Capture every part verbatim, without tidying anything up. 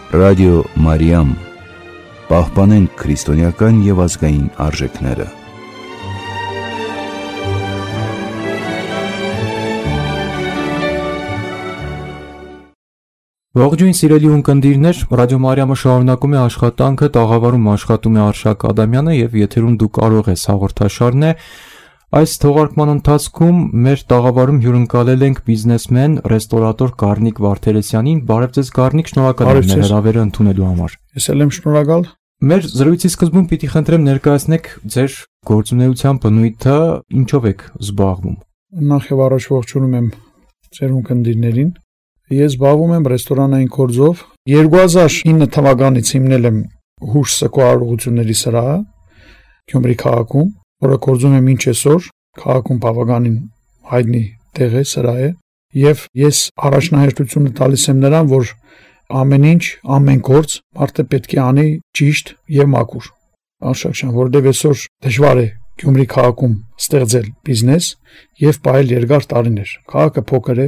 Ռադիո Մարիամ, պահպանենք քրիստոնեական և ազգային արժեքները։ Ողջույն սիրելի ունկնդիրներ, Ռադիո Մարիամը շարունակում է աշխատանքը, տաղավարում աշխատում է Արշակ Ադամյանը և եթերում դու կարող ես հաղորդաշարն է։ Այս թողարկման ընթացքում մեր տաղավարում հյուրընկալել ենք բիզնեսմեն, ռեստորատոր Գառնիկ Վարդերեսյանին։ Բարև ձեզ Գառնիկ, շնորհակալ եմ մեր հրավերը ընդունելու համար։ Ես էլ եմ շնորհակալ։ Մեր զրույցի սկզբում պիտի խնդրեմ ներկայացնեք ձեր գործունեության բնույթը, ինչով եք զբաղվում։ Նախ եւ առաջ ողջունում եմ ձեր ունկնդիրներին։ Ես զբաղվում եմ ռեստորանային գործով։ երկու հազար ինը թվականից հիմնել եմ Հուշ սկոարողությունների սրահը Գյումրի քաղաքում, որը գործում է մինչ այսօր, քաղաքում բավականին հայտնի տեղ է, սրահ է, եւ ես առաջնահերթությունը տալիս եմ նրան, որ ամեն ինչ, ամեն գործ մարդը պետք է անի ճիշտ եւ մաքուր։ Արշակշան, որովհետեւ այսօր դժվար է Գյումրի քաղաքում ստեղծել բիզնես եւ պահել երկար տարիներ։ Քաղաքը փոքր է,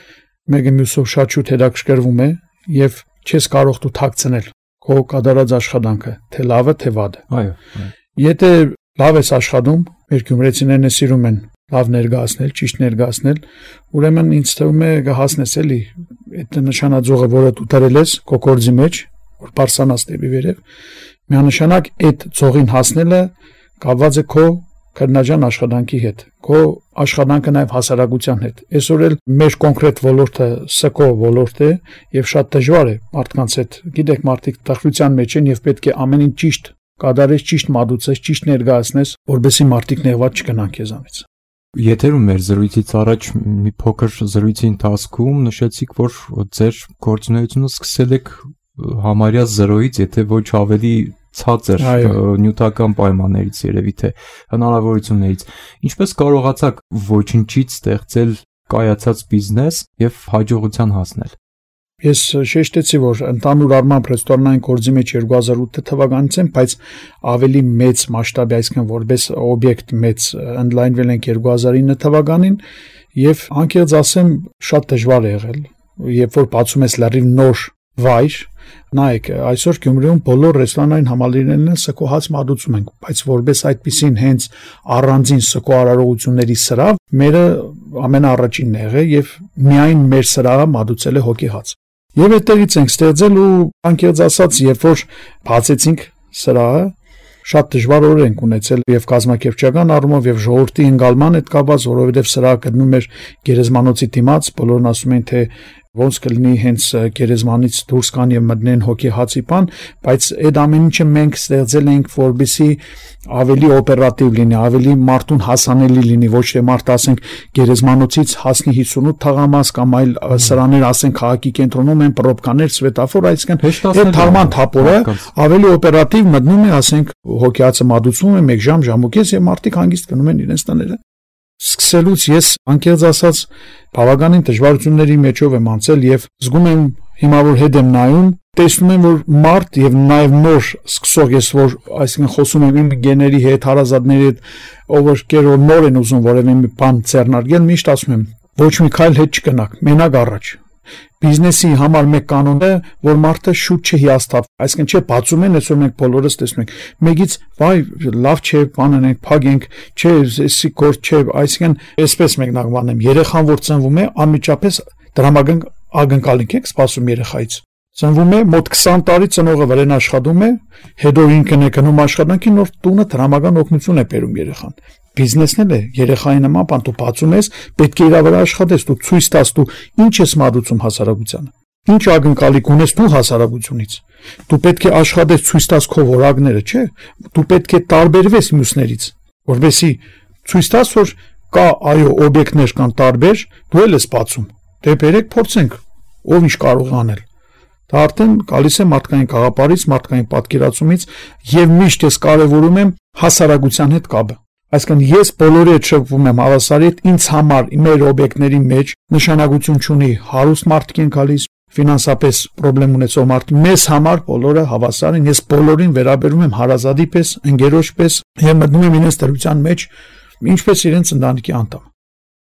մեկը մյուսով շատ շուտ հետաքրքրվում է եւ չես կարող դու թաքցնել քո կատարած աշխատանքը, թե լավը, թե վատը։ Այո։ Եթե լավ ես աշխատում, մեր գյումրեցիներն սիրում են լավ ներկայացնել, ճիշտ ներկայացնել, ուրեմն ինձ թվում է կհասնես էլի այդ նշանաձողը, որը դու դրել ես քո գործի մեջ, որ բարձրանաս դեպի վերև, միանշանակ այդ ծողին հասնելը կապված է քո քննաջան աշխատանքի հետ, քո աշխատանքը նաև հասարակության հետ։ Այսօր էլ մեր կոնկրետ ոլորտը սկո ոլորտ է եւ շատ դժվար է մարդկանց հետ, գիտեք, մարդիկ տխրության մեջ են եւ պետք է ամեն ինչ ճիշտ կատարես, ճիշտ մատուցես, ճիշտ ներկայացնես, որովհետեւ մարդիկ նեղված չգնան քեզանից։ Եթերում մեր զրույցից առաջ մի փոքր զրույցի ընթացքում նշեցիք, որ ձեր գործունեությունը սկսել եք համարյա զրոյից, եթե ոչ ավելի ցածր նյութական պայմաններից, երևի թե հնարավորություններից։ Ինչպես կարողացաք ոչնչից ստեղծել կայացած բիզնես եւ հաջողության հասնել։ Ես շեշտեցի, որ ընդհանուր առմամբ ռեստորանային գործի մեջ երկու հազար ութ թվականից եմ, բայց ավելի մեծ մասշտաբի, այսինքն որպես օբյեկտ մեծ ընդլայնվել ենք երկու հազար ինը թվականին եւ անկեղծ ասեմ, շատ դժվար է եղել, երբ որ բացում ես լրիվ նոր վայր, նայեք, այսօր Գյումրիում բոլոր ռեստորանային համալիրներն սկո հաց մատուցում են, բայց որպես այդպիսին հենց առանձին սկո արարողությունների սրահ, մերը ամենաառաջինն է եղել եւ միայն մեր սրահը մատուցել է հոգի հաց։ Եվ այդտեղից ենք ստեղծել ու անկեղծ ասած, երբ որ բացեցինք սրահը, շատ դժվար օրեր ենք ունեցել եւ կազմակերպչական առումով եւ ժողովրդի ընկալման հետ կապված, որովհետեւ սրահը գտնում էր գերեզմանոցի դիմաց, բոլորն ասում են թե ոնց կլինի հենց գերեզմանից դուրս կան եւ մտնեն հոգի հացի բան, բայց այդ ամեն ինչը մենք ստեղծել ենք, որպեսզի ավելի օպերատիվ լինի, ավելի մարդուն հասանելի լինի, ոչ թե մարդ ասենք գերեզմանոցից հասնի հիսունութ թաղամաս կամ այլ սրաներ ասենք քաղաքի կենտրոնում են պրոբկաներ, սվետաֆոր, այսինքն այդ թարման թափորը ավելի օպերատիվ մտնում է, ասենք հոգի հացը մատուցվում է մեկ ժամ, ժամուկես եւ մարդիկ հանգիստ գնում են իրենց տները։ Սկսելուց ես անկեղծ ասած բավականին դժվարությունների մեջով եմ անցել եւ զգում եմ հիմա որ հետ եմ նայում, տեսնում եմ որ մարդ եւ նաեւ նոր սկսող ես որ այսինքն խոսում եմ իմ գեների հետ, հարազատների հետ, ով որ նոր են ուզում որևէ մի բան ձեռնարկել, միշտ ասում եմ ոչ մի քայլ հետ չգնաք, մենակ առաջ։ Բիզնեսի համար մեկ կանոն է, որ մարդը շուտ չհիասթափ, այսինքն չէ բացում են, այսօր մենք բոլորս տեսնում ենք, մեկից վայ լավ չէ, բան անենք, փագենք, չէ, էսի գործ չէ, այսինքն այսպես մեկնակ բանեմ, երեխան որ ծնվում է, անմիջապես դրամական ակնկալիք եք սպասում երեխայից։ Ծնվում է, մոտ քսան տարի ծնողը վրան աշխատում է, հետո ինքն է գնում աշխատանքի, նոր տունը դրամական օգնություն է բերում երեխան։ Բիզնեսն է, երեխայի նման բան դու բացում ես, պետք է իր վրա աշխատես, դու ցույց տաս դու ինչ ես մատուցում հասարակությանը։ Ինչ ակնկալիք ունես դու հասարակությունից։ Դու պետք է աշխատես, ցույց տաս քո որակները, չէ՞։ Դու պետք է տարբերվես մյուսներից, որովհետեւ ցույց տաս, որ կա այո օբյեկտներ կան տարբեր, դու էլ ես բացում։ Դե բերեք փորձենք, ով ինչ կարող է անել։ Դա արդեն գալիս է մարդկային գաղափարից, մարդկային պատկերացումից եւ միշտ ես կարեւորում եմ հասարակության հետ կապը։ Այսինքն ես բոլորի հետ շփվում եմ հավասարի հետ, ինձ համար մեր օբյեկտների մեջ նշանակություն չունի հարուստ մարդիկ են գալիս, ֆինանսապես խնդրեմ ունեցող մարդիկ, մեզ համար բոլորը հավասար են, ես բոլորին վերաբերում եմ հարազատի պես, ընկերոջ պես եւ մտնում եմ իրենց դրության մեջ, ինչպես իրենց ընտանիքի անդամ։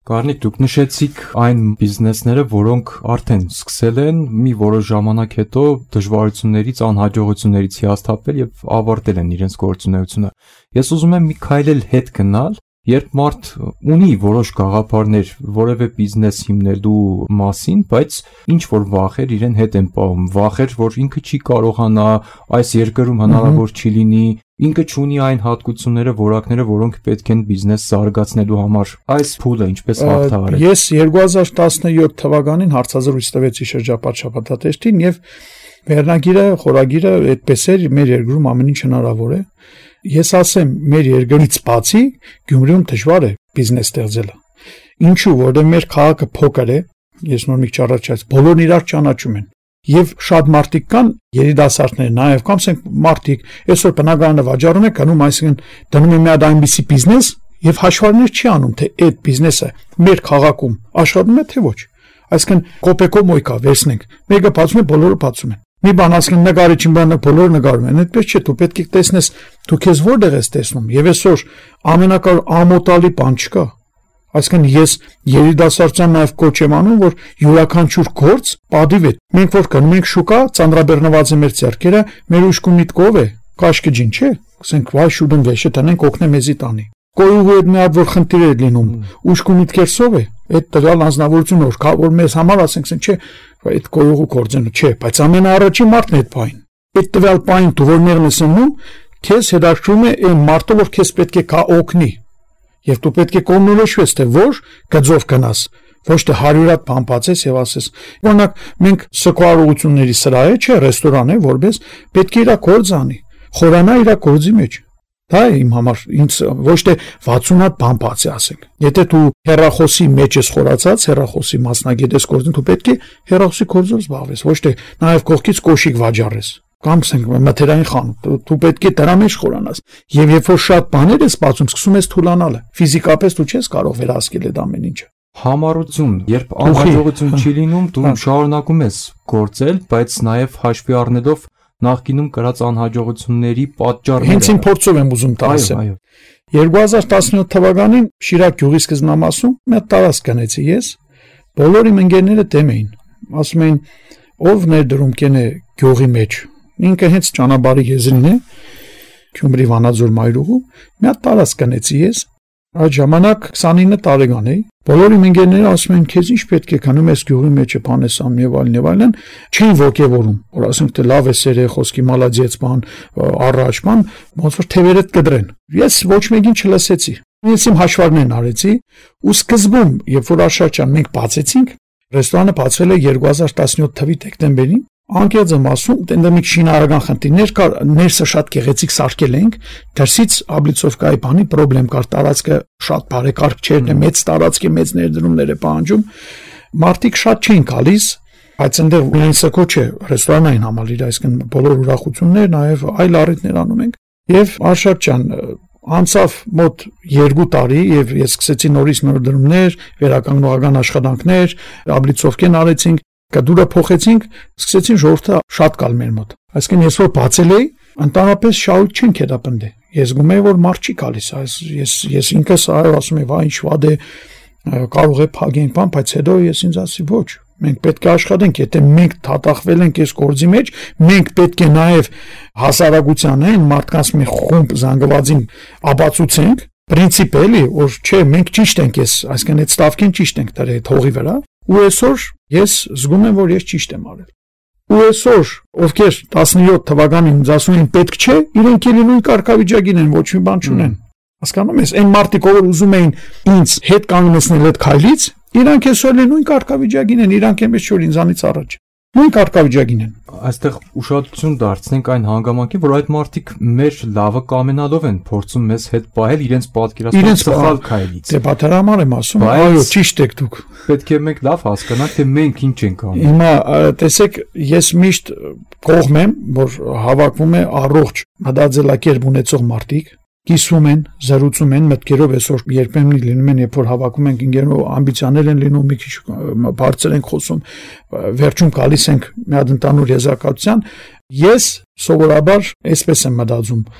Կարնիկ, դուք նշեցիք այն բիզնեսները, որոնք արդեն սկսել են մի որոշ ժամանակ հետո դժվարություններից, անհաջողություններից հիասթափել եւ ավարտել են իրենց գործունեությունը։ Ես ուզում եմ մի քայլ էլ հետ գնալ, երբ մարդ ունի որոշ գաղափարներ որևէ բիզնես հիմնելու մասին, բայց ինչ որ վախեր իրեն հետ են պահում, վախեր, որ ինքը չի կարողանա, այս երկրում հնարավոր չի լինի, ինքը չունի այն հատկությունները, որակները, որոնք պետք են բիզնես զարգացնելու համար։ Այս փուլը ինչպես հաղթահարել։ Ես երկու հազար տասնյոթ թվականին հարցազրույց տվեցի շրջապատ շաբաթաթերթին եւ վերնագիրը, խորագիրը այդպես էր, մեր երկրում ամեն ինչ հնարավոր է։ Ես ասեմ, մեր երկրից բացի Գյումրիում դժվար է բիզնես ստեղծելը։ Ինչու, որովհետեւ մեր քաղաքը փոքր է, ես նոր մի քիչ առաջ բոլորն իրար ճանաչում են։ Եվ շատ մարդիկ կան, երիտասարդներ, նաև կամ ասենք մարդիկ, այսօր բնակարանը վաճառում է, կանում, այսինքն դնում է մի հատ այնպիսի բիզնես եւ հաշվառներ չի անում, թե այդ բիզնեսը մեր քաղաքում աշխատում է թե ոչ։ Այսինքն կոպեկո մոյկա վերցնենք, մեկը բացում է, բոլորը բացում են։ Մի բան ասենք նկարիչին բանը բոլորը նկարում են, այդպես չէ, դու պետք է տեսնես, դու քեզ որտեղ ես տեսնում, եւ այսօր ամենակար ամոթալի բան չկա։ Այսինքն ես երիտասարդության նաև կոչ եմ անում, որ յուրաքանչյուր գործ պատիվ է։ Մենք որ գնում ենք շուկա, ծանրաբեռնված է մեր ձեռքերը, մեր ուշքու միտքով է, կաշկիջին չէ, ասենք վայ շուտն վեշը տնենք օգնե մեզի տանի։ Կոյուղու հետ մի հատ որ խնդիր է լինում, ուշքու միտքերսով է, այդ տվյալ անձնավորությունը որ կա, որ մեզ համար ասենք, չէ, այդ կոյուղու կորձենը չէ, բայց ամենաառաջին մարդն է այդ բան։ Այդ տվյալ բանին դու որ մեղն ես անում, քեզ հետաքրում է այն մարդը, որ քեզ պետք է կա օգնի։ Եվ դու պետք է կողմնորոշվես, թե որ գծով գնաս, ոչ թե հարյուր հատ փամփացես եւ ասես։ Օրինակ, մենք սկվարողությունների սրահ է, չէ, ռեստորան է, որպես պետք է իր գործ անի, խորանա իր գործի մեջ։ Դա է իմ համար, ինձ ոչ թե վաթսուն հատ փամփաց է, ասենք։ Եթե դու հեռախոսի մեջ ես խորացած, հեռախոսի մասնագետ ես գործում, դու պետք է հեռախոսի գործով զբաղվես, ոչ թե նաեւ կողքից կոշիկ վաճառես։ Կամ ասենք մթերային խանութ, դու պետք է դրա մեջ խորանաս։ Եվ երբ որ շատ բաներ ես բացում, սկսում ես թուլանալը։ Ֆիզիկապես դու չես կարող վերահսկել այդ ամեն ինչը։ Համառություն, երբ անհաջողություն չի լինում, դու շարունակում ես գործել, բայց նաև հաշվի առնելով նախկինում կրած անհաջողությունների պատճառները։ Հենց իմ փորձով եմ ուզում տասեմ։ երկու հազար տասնյոթ թվականին Շիրակ գյուղի սկզբնամասում մի հատ տարածք գնեցի ես, բոլոր իմ ընկերները դեմ էին, ասում էին ով ներդրում կենե գյուղի մեջ։ Ինքը հենց ճանապարհի եզրին է, Գյումրի Վանաձոր մայրուղու, մի հատ տարածք գնեցի ես, այդ ժամանակ քսանինը տարեկան էի, բոլոր իմ ընկերները ասում են քեզ ինչ պետք է կանում ես գյուղի մեջ բանես ամ եւ այլն եւ այլն, չէին ողջևորում, որ ասենք թե լավ է սերը խոսքի մալադիեց բան, առաջ բան, ոնց որ թևերդ կդրեն։ Ես ոչ մեկին չլսեցի։ Ես իմ հաշվարներն արեցի ու սկզբում, երբ որ Արշակյան մենք բացեցինք, ռեստորանը բացվել է երկու հազար տասնյոթ թվականի դեկտեմբերին, անկեղծ եմ ասում, տենդը մի շինարարական խնդիրներ կար, ներսը շատ գեղեցիկ սարքել ենք, դրսից Աբլիցովկայի բանի խնդրեմ կար, տարածքը շատ բարեկարգ չէր, մեծ տարածք է, մեծ ներդրումներ է պահանջում, մարդիկ շատ չէին գալիս, բայց այնտեղ ունենսը չէ, ռեստորանային համալիր, այսինքն բոլոր ուրախություններ, նաև այլ առիթներ անում ենք, եւ Արշակյան անցավ մոտ երկու տարի եւ ես սկսեցի նորից ներդրումներ, վերականգնողական աշխատանքներ, Աբլիցովկեն արեցինք, կդուրը փոխեցինք, սկսեցին ժողովուրդը շատ գալ մեր մոտ։ Այսինքն ես որ բացել էի, ընդհանրապես շահույթ չեն կերապնդե։ Ես գում եի որ մարդ չի գալիս, այս ես ես ինքս այո ասում եմ, վայ ինչ վատ է, կարող է փագենք բան, բայց հետո ես ինձ ասի ոչ, մենք պետք է աշխատենք, եթե մենք թաթախվել ենք այս գործի մեջ, մենք պետք է նաև հասարակության այն մարդկանց մի խումբ զանգվածին ապացուցենք, պրինցիպ էլի, որ չէ, մենք ճիշտ ենք, ես, այսինքն այդ ստավքին ճիշտ ենք դրել հողի վրա, ու այսօր ես զգում եմ, որ ես ճիշտ եմ արել։ Ու այսօր, ովքեր տասնյոթ թվականին ինձ ասում են պետք չէ, իրենք էլի նույն կարգավիճակին են, ոչ մի բան չունեն։ Հասկանում ես, այն մարդիկ, ովքեր ուզում էին ինձ հետ կանգնեցնել այդ քայլից, իրանք այսօր նույն կարգավիճակին են, իրանք եմս չոր ինձանից առաջ։ Նույն կարգավիճակին են։ Այստեղ ուշադրություն դարձնենք այն հանգամանքին, որ այդ մարդիկ մեր լավը կամենալով են փորձում մեզ հետ պահել իրենց պատկերացման սխալ քայլից։ Դե բաթարամար եմ ասում, այո, ճիշտ եք դուք։ Պետք է մենք լավ հասկանանք, թե մենք ինչ ենք անում։ Հիմա տեսեք, ես միշտ կողմ եմ, որ հավաքվում է առողջ մտածելակերպ ունեցող մարդիկ, կիսում են, զրուցում են մտքերով, այսօր երբեմն լինում են, երբ որ հավաքում ենք ինգերով ամբիցիաներ են լինում, մի քիչ բարձր ենք խոսում, վերջում գալիս ենք մի հատ ընդհանուր եզրակացության։ Ես սովորաբար այսպես եմ մտածում,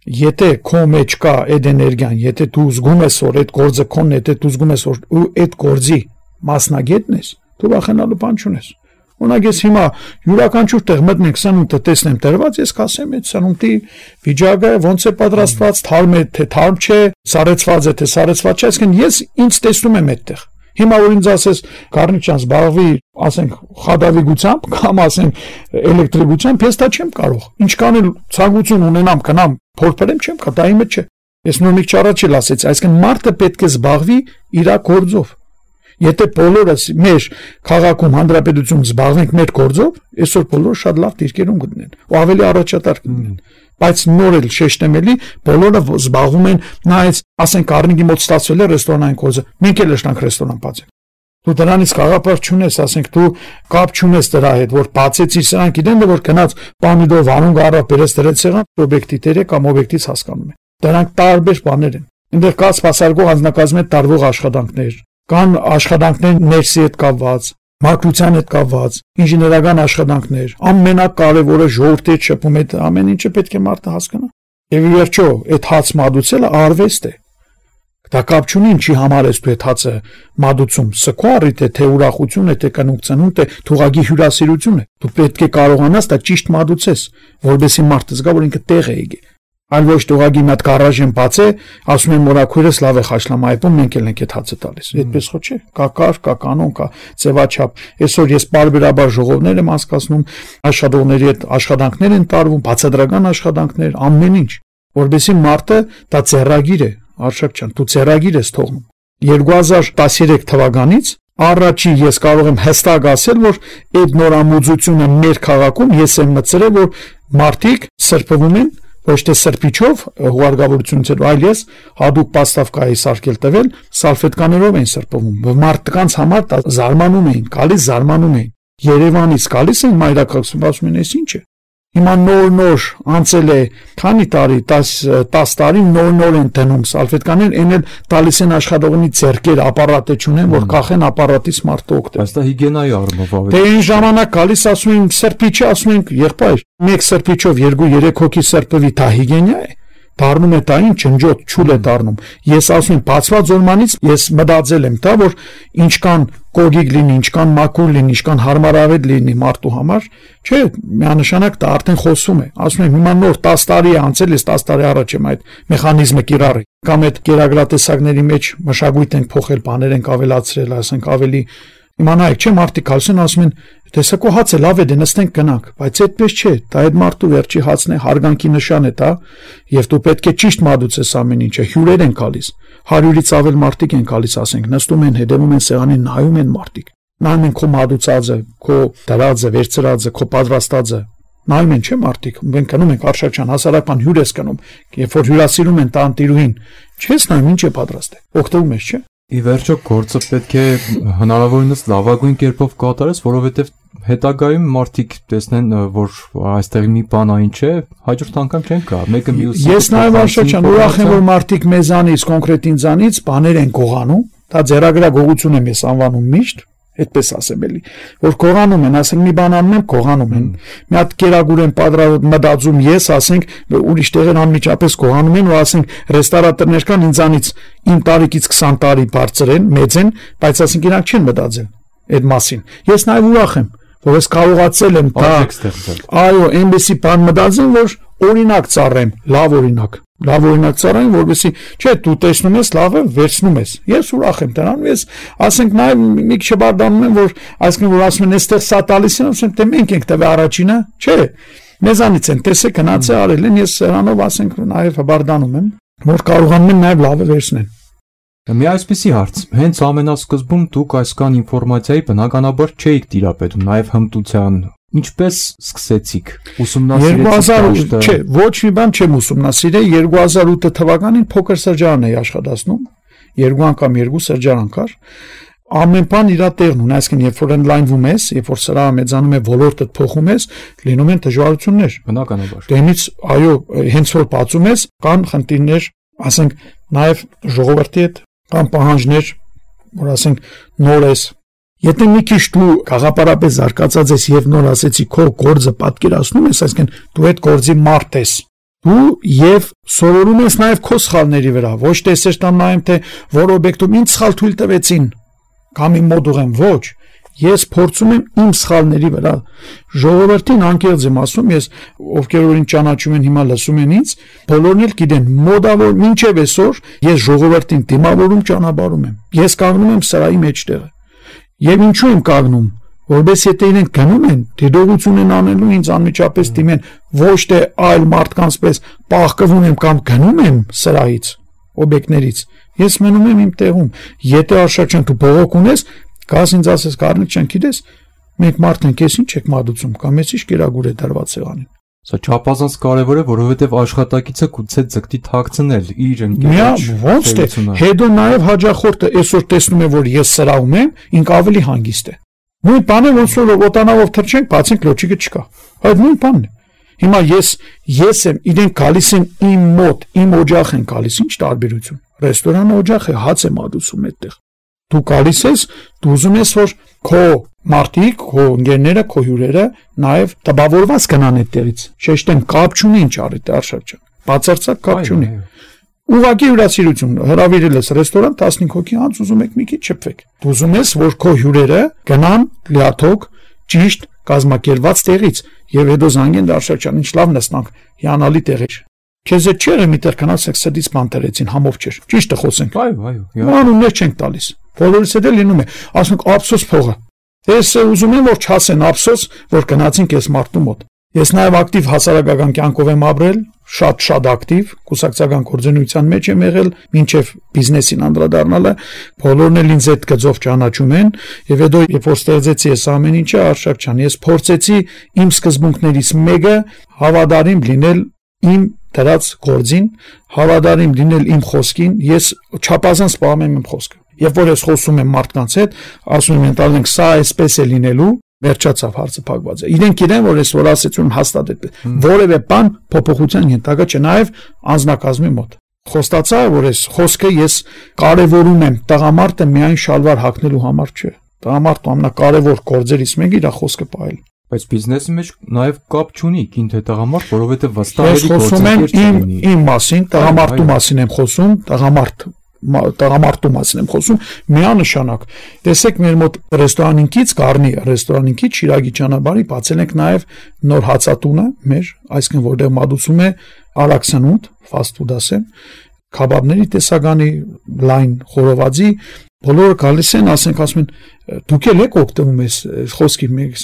Եթե քո մեջ կա այդ էներգիան, եթե դու զգում ես, որ այդ գործը քոնն է, եթե դու զգում ես, որ ու այդ գործի մասնագետն ես, դու վախենալու բան չունես։ Օրինակ ես հիմա յուրաքանչյուր տեղ մտնենք սնունդը տեսնեմ դրված, ես կասեմ այդ սնունդի վիճակը ոնց է պատրաստված, թարմ է թե թարմ չէ, սառեցված է թե սառեցված չէ, այսինքն ես ինձ տեսնում եմ այդտեղ։ Հիմա որ ինձ ասես Գառնիչյան զբաղվի, ասենք խադավիգությամբ կամ ասենք էլեկտրիկությամբ, ես դա չեմ կարող։ Ինչքան էլ ցանկություն ունենամ, գնամ փորձեմ, չեմ կարող, դա իմը չէ։ Ես նույնիսկ չառաջել ասեցի, այսինքն մարդը պետք է զբաղվի իր գործով։ Եթե բոլորս մեր քաղաքում հանրապետություն զբաղվենք մեր գործով, այսօր բոլորը շատ լավ դիրքերում գտնեն ու ավելի առաջատար կլինեն։ Բայց նոր էլ շեշտեմ էլի, բոլորը զբաղվում են, նայած, ասենք Արնիկի մոտ ստացվել է ռեստորանային գործը, մենք էլ աշնանք ռեստորան բացենք։ Դու դրանից գաղափար չունես, ասենք դու կապ չունես դրա հետ, որ բացեցի սրանք գիտեն, որ գնաց պամիդոր վանուն գարա բերես դրեց սեղան, օբյեկտի տերը կամ օբյեկտից հասկանում է։ Դրանք տարբեր բաներ են։ Այնտեղ կա սպասարկող անձնակազմի հետ տարվող աշխատանքներ, կան աշխատանքներ ներսի հետ կապված, մակրության հետ կապված, ինժեներական աշխատանքներ, ամենակարևորը ժողովրդի հետ շփում է, ամեն ինչը պետք է մարդը հասկանա։ Եվ ի վերջո, այդ հաց մատուցելը արվեստ է։ Դա կապ չունի ինչի համար ես դու այդ հացը մատուցում, սքորիտ է, թե ուրախություն է, թե կնուկցնունդ է, թուղագի հյուրասիրություն է։ Դու պետք է կարողանաս դա ճիշտ մատուցես, որովհետեւ մարդը զգա, որ ինքը տեղ է եկել։ Այլ ոչ թողագի մի հատ գարաժեն բաց է, ասում են մորաքույրս լավ է խաշլամայպում, մենք էլ ենք այդ հացը տալիս։ Այդպես ხო չէ, կա կարգ, կա կանոն, կա ձևաչափ։ Այսօր ես բարբերաբար ժողովներ եմ անցկացնում, աշխատողների հետ աշխատանքներ են տարվում, բացատրական աշխատանքներ, ամեն ինչ, որովհետեւ մարդը դա ծերագիր է, Արշակ ջան, դու ծերագիր ես թողնում։ երկու հազար տասներեք թվականից առաջի ես կարող եմ հստակ ասել, որ այդ նորամուծությունը մեր քաղաքում ես եմ մտցրել, որ մարդիկ սրբվում են ոչ թե սրբիչով հուարգավորությունից, այլ ես հadoop պաստավկայի սարքել տվել, սալֆետկաներով են սրբվում։ Մարդկանց համար դա զարմանում էին, գալիս զարմանում էին։ Երևանից գալիս են մայրաքաղաքից, ասում են, «Էս ինչ է»։ Հիմա նոր-նոր անցել է քանի տարի, տասը տարի նոր-նոր են դնում սալֆետկաներ, այն էլ տալիս են աշխատողնի ձեռքեր, ապարատը չունեն, որ կախեն ապարատից մարդը օգտվի։ Բայց դա հիգիենայի առումով ավելի։ Դե այն ժամանակ գալիս ասում են սրբիչը, ասում են եղբայր, մեկ սրբիչով երկու երեք հոգի սրբվի, դա հիգիենա է։ Դառնում է դա ինչ ջնջոտ, չուլ է դառնում։ Ես ասում եմ, բացված օրմանից ես մտածել եմ, դա որ ինչքան կոգիկ լինի, ինչքան մաքուր լինի, ինչքան հարմարավետ լինի մարդու համար, չէ, միանշանակ դա արդեն խոսում է։ Ասում եմ, հիմա նոր տասը տարի է անցել, ես տասը տարի առաջ եմ այդ մեխանիզմը կիրառել։ Կամ այդ կերակրատեսակների մեջ մշակույթ ենք փոխել, բաներ ենք ավելացրել, ասենք ավելի իմանայք, չէ, մարդիկ ասում են, ասում են, տեսակո հացը լավ է, դե նստենք գնանք, բայց այդպես չէ, դա այդ մարդու վերջի հացն է, հարգանքի նշան է դա, եւ դու պետք է ճիշտ մատուցես ամեն ինչը, հյուրեր են գալիս, հարյուրից ավել մարդիկ են գալիս, ասենք, նստում են, հետևում են սեղանին, նայում են մարդիկ, նայում են քո մատուցածը, քո դրածը, վերցրածը, քո պատրաստածը, նայում են, չէ, մարդիկ, մենք գնում ենք Արշակ ջան, հասարակական հյուր ես գնում, երբ որ հյուրասիրում են տանտիրուհին, չես նայում ինչ է պատրաստել, օգտվում ես, չէ։ Ի վերջո գործը պետք է հնարավորինս լավագույն կերպով կատարես, որովհետև հետագայում մարդիկ տեսնեն, որ այստեղ մի բան այն չէ, հաջորդ անգամ չեն գա, մեկը մյուսը։ Ես նաև Արշակ ջան, ուրախ եմ, որ մարդիկ մեզանից, կոնկրետ ինձանից բաներ են գողանում, դա ձեռագրագողություն եմ ես անվանում միշտ, այդպես ասեմ էլի, որ գողանում են, ասենք մի բան անում են, գողանում են։ Մի հատ կերագուր են պատրաստ մտածում ես, ասենք ուրիշ տեղեր անմիջապես գողանում են ու ասենք ռեստորատորներ կան ինձանից իմ տարիքից քսան տարի բարձր են, մեծ են, բայց ասենք իրանք չեն մտածել այդ մասին։ Ես նաև ուրախ եմ, որ ես կարողացել եմ դա, այո, այնպեսի բան մտածել, որ օրինակ ծառայեմ, լավ օրինակ, լավ օրինակ ծառայեմ, որովհետեւ չէ, դու տեսնում ես, լավ է, վերցնում ես։ Ես ուրախ եմ դրան, ես ասենք նաև մի քիչ բардանում եմ, որ այսինքն որ ասում են, այստեղ սա տալիս են, ասում թե մենք ենք տվել առաջինը, չէ։ Մեզանից են, տեսեք, գնաց է արել են, ես սրանով ասենք նաև բардանում եմ, որ կարողանում են նաև լավը վերցնել։ Մի այսպիսի հարց, հենց ամենասկզբում դուք այսքան ինֆորմացիայի բնականաբար չէիք տիրապետում, նաև հմտության, ինչպես սկսեցիք ուսումնասիրեցիք։ Չէ, ոչ մի բան չեմ ուսումնասիրել, երկու հազար ութ թվականին փոքր սրճարան էի աշխատացնում, երկու անգամ երկու սրճարան կար, ամեն բան իր տեղն ունի, այսինքն երբ որ ընդլայնվում ես, երբ որ սրահը մեծանում է, ոլորտը փոխում ես, լինում են դժվարություններ։ Բնականաբար։ Դեմից, այո, հենց որ բացում ես, կան խնդիրներ, ասենք, նաև ժողովրդի հետ կամ պահանջներ, որ ասենք նոր ես, եթե մի քիչ դու գաղափարապես զարգացած ես եւ նոր ասեցի քո գործը պատկերացնում ես, այսինքն դու այդ գործի մարդ ես, Դու եւ սովորում ես նաեւ քո սխալների վրա, ոչ թե ես տամ նայեմ թե որ օբյեկտում ինձ սխալ թույլ տվեցին կամ իմ մոտ ուղեմ, ոչ, ես փորձում եմ իմ սխալների վրա ժողովրդին անկեղծ եմ ասում, ես ովքեր որ ինձ ճանաչում են հիմա լսում են ինձ, բոլորն էլ գիտեն, մոդավոր մինչև այսօր ես ժողովրդին դիմավորում ճանապարհում եմ, ես կանգնում եմ սրահի մեջտեղը եւ ինչու եմ կանգնում, որովհետեւ եթե իրենք գնում են, դիտողություն են անելու ինձ անմիջապես դիմեն, ոչ թե այլ մարդկանց պես պահկվում եմ կամ գնում եմ սրահից, օբյեկտներից, ես մնում եմ իմ տեղում, եթե Արշակ դու բողոք ունես, գաս ինձ ասես Կարմիկ ջան, գիտես, մենք մարդ ենք, ես ինչ եք մատուցում, կամ ես ինչ կերագուր է դրված սեղանին։ Սա չափազանց կարևոր է, որովհետև աշխատակիցը գուցե ձգտի թաքցնել իր ընկերոջ ոնց թե հետո նաև հաջախորդը այսօր տեսնում է, որ ես սրահում եմ, ինք ավելի հանգիստ է։ Նույն բանը ոնց որ օտանավով թռչենք, բացենք լոջիկը չկա։ Այդ նույն բանն է։ Հիմա ես ես եմ, իրենք գալիս են իմ մոտ, իմ օջախ են գալիս, ինչ տարբերություն։ Ռեստորանը օջախ է, հաց է մատուցում այդտեղ։ Դու գալիս ես, դու ուզում ես որ քո մարդիկ, քո ընկերները, քո հյուրերը նաև տպավորված գնան այդտեղից։ Շեշտեմ, կապ չունի ինչ արի Արշակ ջան։ Բացարձակ կապ չունի։ Ուղղակի հյուրասիրություն, հրավիրել ես ռեստորան տասնհինգ հոգի անց ուզում եք մի քիչ շփվեք։ Դու ուզում ես որ քո հյուրերը գնան լիաթոք, ճիշտ կազմակերպված տեղից եւ հետո զանգեն Արշակ ջան, ինչ լավ նստանք, հիանալի տեղեր։ Քեզ է չերը միտեղ կնացեք սդից բանտերեցին համով չէր։ Ճիշտը խոսենք։ Այո, այո։ Անուններ չենք տալիս։ Բոլորից էլ լինում է, ասում եք ափսոս փողը։ Ես ուզում եմ որ չասեն ափսոս, որ գնացինք այս մարդու մոտ։ Ես նաև ակտիվ հասարակական կյանքով եմ ապրել, շատ-շատ ակտիվ, կուսակցական գործունեության մեջ եմ եղել, մինչև բիզնեսին անդրադառնալը, բոլորն էլ ինձ այդ գծով ճանաչում են, եւ հետո երբ որ ստեղծեցի այս ամեն ինչը, Արշակ ջան, ես փորձեցի իմ սկզբունքներից մեկը հավատարիմ լինել իմ դրած գործին, հավատարիմ լինել իմ խոսքին, ես չափազանց սպառում եմ իմ խոսքը։ Երբ որ ես խոսում եմ մարդկանց հետ, ասում եմ ընտանենք սա այսպես է լինելու, վերջացավ հարցը փակված է։ Իրենք իրեն որ ես որ ասեցում հաստատ է, որևէ բան փոփոխության ենթակա չէ, նաև անձնակազմի մոտ։ Խոստացա որ ես խոսքը ես կարևորում եմ, տղամարդը միայն շալվար հագնելու համար չէ։ Տղամարդը ամենակարևոր գործերից մեկը իր խոսքը պահել։ Բայց բիզնեսի մեջ նաև կապ չունի կին թե տղամարդ, որովհետև վստահելի գործընկեր չունի։ Իմ մասին, տղամարդու մասին եմ խոսում, տղամարդ տղամարդու մասին եմ խոսում, միանշանակ։ Տեսեք մեր մոտ ռեստորանինքից, Գառնի ռեստորանինքից Շիրագի ճանապարհի բացել ենք նաև նոր հացատունը մեր, այսինքն որտեղ մատուցում է արաքսանութ, fast food ասեմ, քաբաբների տեսականի, լայն խորովածի, բոլորը գալիս են, ասենք ասում են, դուք էլ եք օգտվում ես խոսքի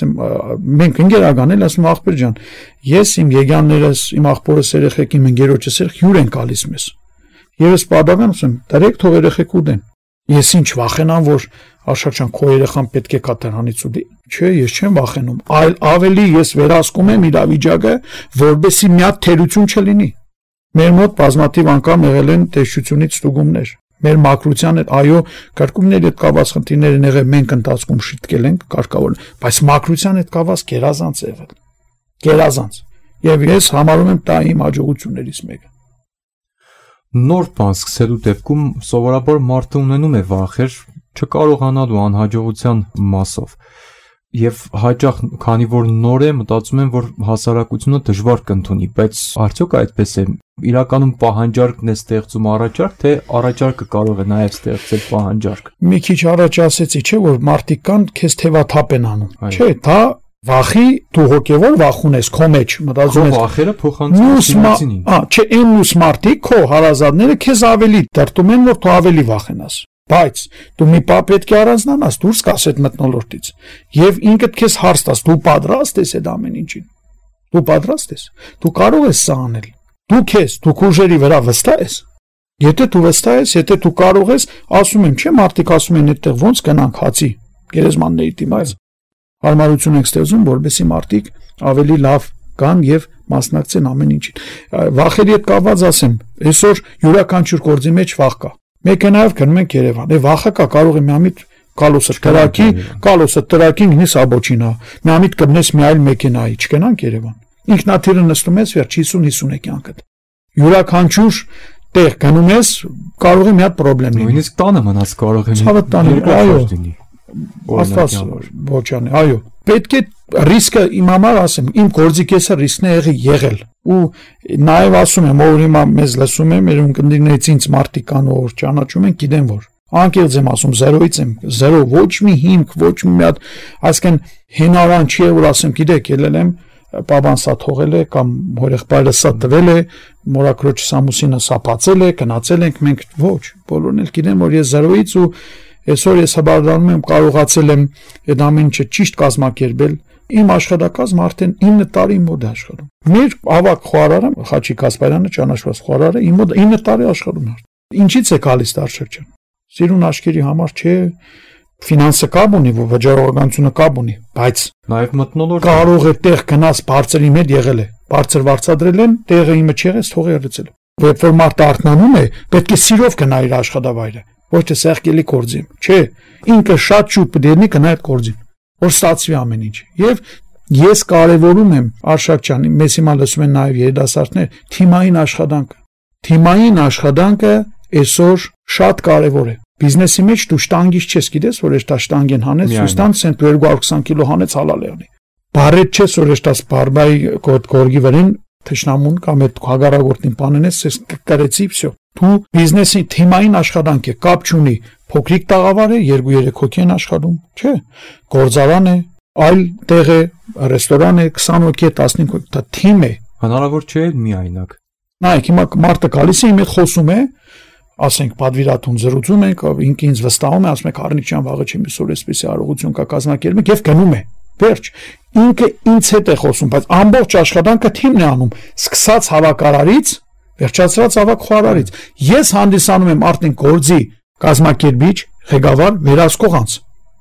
մենք ընկերական էլ ասում ախպեր ջան, ես իմ եկյաններս, իմ աղբորս երեխեք, իմ ընկերոջս երեխ հյուր են գալիս մեզ։ Եվ ես պատահական ասում, դրեք թող երեխեք ուտեն։ Ես ինչ վախենամ, որ Արշակ ջան, քո երեխան պետք է կատրանից ուտի։ Չէ, ես չեմ վախենում, այլ ավելի ես վերահսկում եմ իրավիճակը, որովհետեւ մի հատ թերություն չլինի։ Մեր մոտ բազմաթիվ անգամ եղել են տեսչությունից ստուգումներ։ Մեր մակրության հետ, այո, կարգումների հետ կապված խնդիրներ են եղել, մենք ընթացքում շիտկել ենք, կարգավոր, բայց մակրության հետ կապված գերազանց է եղել։ Գերազանց։ Եվ ես համարում եմ դա իմ հաջողություններից մեկը։ Նոր բան սկսելու դեպքում սովորաբար մարդը ունենում է վախեր, չկարողանալու անհաջողության մասով։ Եվ հաճախ, քանի որ նոր է, մտածում եմ, որ հասարակությունը դժվար կընդունի, բայց արդյոք այդպես է։ Իրականում պահանջարկն է ստեղծում առաջարկ, թե առաջարկը կարող է նաև ստեղծել պահանջարկ։ Մի քիչ առաջ ասեցի, չէ, որ մարդիկ կան, քեզ թևաթափ են անում։ Չէ, դա վախի դու հոգևոր վախ ունես քո մեջ, մտածում ես վախերը փոխանցում են։ Ահա, չէ, այն մյուս մարդիկ, քո հարազատները քեզ ավելի դրտում են, որ դու ավելի վախենաս։ Բայց դու մի բա պետք է առանձնանաս, դուրս գաս այդ մթնոլորտից եւ ինքդ քեզ հարց տաս, դու պատրաստ ես այդ ամեն ինչին։ Դու պատրաստ ես։ Դու կարող ես սա անել։ Դու քեզ, դու քուժերի վրա վստահ ես։ Եթե դու վստահ ես, եթե դու կարող ես, ասում եմ, չէ, մարդիկ ասում են այդտեղ ոնց գնանք հացի, գերեզմանների դիմաց։ Հարմարություն եք ստեղծում, որովհետեւ մարդիկ ավելի լավ կան եւ մասնակցեն ամեն ինչին։ Վախերի հետ կապված ասեմ, այսօր յուրաքանչյուր գործի մեջ վախ կա։ Մեկը նաև գնում ենք Երևան։ Է վախը կա, կարող է միամիտ կալոսը տրակի, կալոսը տրակի ինքնից աբոչինա։ Միամիտ կմնես մի այլ մեքենայի, չգնանք Երևան։ Ինքնաթիռը նստում ես վերջ հիսուն հիսուն է կյանքդ։ Յուրաքանչյուր տեղ գնում ես, կարող է մի հատ խնդրեմ լինի։ Նույնիսկ տանը մնաց կարող է։ Ցավը տանը, այո։ Աստված ոչանի, այո։ Պետք է ռիսկը իմ համար ասեմ, իմ գործի կեսը ռիսկն է եղել եղել։ Ու նաև ասում եմ, որ հիմա մեզ լսում եմ, մեր ունկնդիրներից ինձ մարդիկ կան, որ ճանաչում են, գիտեն որ անկեղծ եմ ասում, զերոից եմ, զերո, ոչ մի հիմք, ոչ մի հատ, այսինքն հենարան չի, որ ասեմ, գիտեք, ելել եմ, պապան սա թողել է կամ հորեղբայրը սա տվել է, մորաքրոջս ամուսինը սա բացել է, գնացել ենք մենք, ոչ, բոլորն էլ գիտեն, որ ես զերոից ու այսօր ես հբարդանում եմ, կարողացել եմ այդ ամեն ինչը ճիշտ կազմակերպել։ Իմ աշխատակազմը արդեն ինը տարի իմ մոտ է աշխատում։ Մեր ավակ խոհարարը, Խաչիկ Կասպարյանը ճանաչված խոհարարը, իմ մոտ ինը տարի աշխատում է։ Ինչից է գալիս Տարշակ ջան։ Սիրուն աշկերի համար չէ, ֆինանսը կապ ունի, վճարողականությունը կապ ունի, բայց նաև մթնոլորտ կարող է տեղ գնաս բարձրի մեջ եղել է, բարձր վարձատրել են, տեղը իմը չեղես, թողի եղեցել։ Երբ որ մարդը արթնանում է, պետք է սիրով գնա իր աշխատավայրը, ոչ թե սեղկելի կորձին, չէ, ինքը շատ շուտ պետք է գնա այդ կորձին, որ ստացվի ամեն ինչ։ Եվ ես կարևորում եմ Արշակ ջան, մեզ հիմա լսում են նաև երիտասարդներ, թիմային աշխատանքը։ Թիմային աշխատանքը այսօր շատ կարևոր է։ Բիզնեսի մեջ դու շտանգից չես, գիտես, որ էս շտանգեն հանեց, սուստան ցենտ երկու հարյուր քսան կիլո հանեց հալալ եղնի։ Բարետ չես, որ էս բարբայ կորգի վրին թշնամուն կամ այդ հագարագորտին բանենես, ես կկրեցի, վсё։ Դու բիզնեսի թիմային աշխատանք է, կապ չունի, փոքրիկ տաղավար է, երկու երեք հոգի են աշխատում, չէ։ Գործարան է, այլ տեղ է, ռեստորան է, քսան հոգի է, տասնհինգ հոգի, դա թիմ է։ Հնարավոր չէ միայնակ։ Նայեք, հիմա մարդը գալիս է, իմ հետ խոսում է, ասենք պատվիրատուն զրուցում ենք, ինքը ինձ վստահում է, ասում է Խարնիկ ջան, վաղը չեմ իսօր էսպիսի արարողություն կա կազմակերպել, եւ գնում է։ Վերջ, ինքը ինձ հետ է խոսում, բայց ամբողջ աշխատանքը թիմն է անում, սկսած հավաքարարից, վերջացրած ավակ խոհարարից։ Ես հանդիսանում եմ արդեն գործի կազմակերպիչ, ղեկավար, վերահսկող անձ։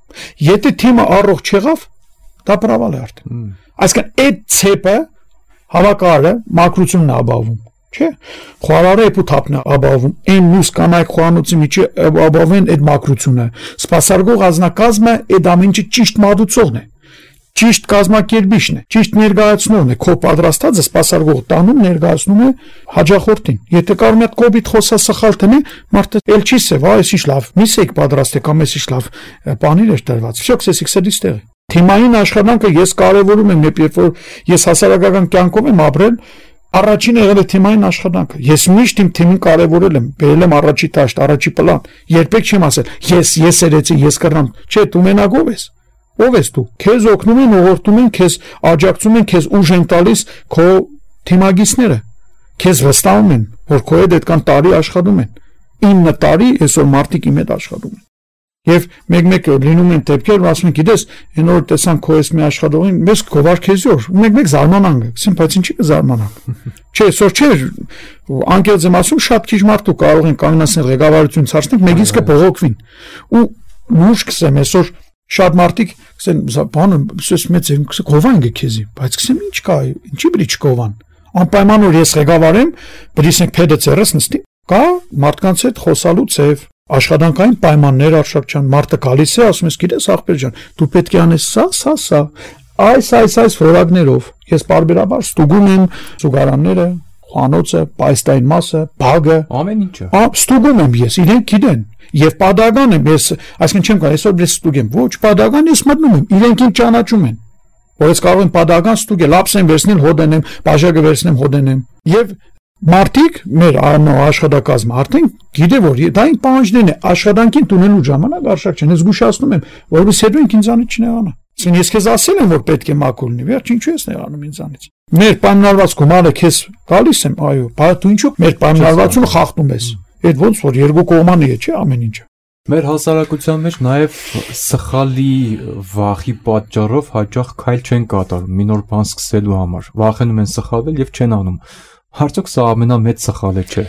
Եթե թիմը առողջ եղավ, դա բրավալ է արդեն։ Այսինքն այդ ցեպը հավաքարարը մակրությունն է ապահովում, չէ՞։ Խոհարարը էպութապն է ապահովում, այն մյուս կանայք խոհանոցի միջի ապահովում այդ մակրությունը։ Սպասարկող ազնակազմը այդ ամենը ճիշտ մատուցողն է։ Ճիշտ կազմակերպիչն է, ճիշտ ներկայացնողն է, քո պատրաստածը սպասարկող տանում ներկայացնում է հաջախորդին։ Եթե կարող եք կոպիտ խոսա սխալ տնի, մարդը էլ չի սև, այս ինչ լավ, միս եք պատրաստեք, կամ այս ինչ լավ բաներ էր տրված։ Всё, քսեսիկ սեդի ստեղ։ Թիմային աշխատանքը ես կարևորում եմ, երբ որ ես հասարակական կյանքում եմ ապրել, առաջին եղել է թիմային աշխատանքը։ Ես միշտ իմ թիմին կարևորել եմ, բերել եմ առաջի տաշտ, առաջի պլան։ Երբեք չեմ ասել, ես ես երեցի, ես կռնամ։ Չէ, դու մենակ ով ես։ Ով ես դու։ Քեզ օգնում են, ուղղորդում են, քեզ աջակցում են, քեզ ուժ են տալիս քո թիմագիցները։ Քեզ վստահում են, որ քո հետ այդքան տարի աշխատում են։ ինը տարի այսօր մարդիկ իմ հետ աշխատում են։ Եվ մեկ-մեկ լինում են դեպքեր, որ ասում են, գիտես, այն որ տեսան քո էս մի աշխատողին, մեզ գովարքեզյոր, մեկ-մեկ զարմանանք, ասեմ, բայց ինչի կզարմանանք։ Չէ, այսօր չէ, անկեղծ եմ ասում, շատ քիչ մարդու կարող են կանգնացնել ղեկավարություն ցածրենք, մեկից կբողոքվին։ Ու լուրջ կսեմ, այսօր շատ մարդիկ ասեն, բանը, սես մեծ է, գովան գեքեզի, բայց կսեմ, ինչ կա, ինչի բրի չգովան։ Անպայման որ ես ղեկավար եմ, բրիսենք փեդը ծերես նստի, կա մարդկանց հետ խոսալու ցև, աշխատանքային պայմաններ Արշակ ջան, մարդը գալիս է, ասում ես, գիտես ախպեր ջան, դու պետք է անես սա, սա, սա, այս, այս, այս որակներով։ Ես բարբերաբար ստուգում եմ զուգարանները, խանոցը, պայստային մասը, բագը, ամեն ինչը։ Ա, ստուգում եմ ես, իրենք գիտեն։ Եվ падական եմ ես, այսինքն չեմ կարող այսօր ես ստուգեմ, ոչ падական ես մտնում եմ, իրենք ինձ ճանաչում են։ Որ ես կարող եմ падական ստուգել, ապսեն վերցնել, հոդենեմ, բաժակը վերցնեմ, հոդենեմ։ Եվ մարդիկ մեր աշխատակազմը արդեն գիտե որ դա այն պահանջներն է, աշխատանքին տունելու ժամանակ Արշակ ջան, ես զգուշացնում եմ, որովհետեւ հետո ինքն ինձանից չնեղանա։ Ցին ես քեզ ասել եմ, որ պետք է մաքուր լինի, վերջ ինչու ես նեղանում ինձանից։ Մեր պայմանավորված գումարը քեզ գալիս եմ, այո, բայց դու ինչու մեր պայմանավորվածությունը խախտում ես։ Այդ ոնց որ երկու կողմանի է, չէ՞ ամեն ինչը։ Մեր հասարակության մեջ նաև սխալի վախի պատճառով հաճախ քայլ չեն կատարում մի նոր բան սկսելու համար։ Վախենում են սխալվել եւ չեն անում։ Արդյոք սա ամենամեծ սխալը չէ։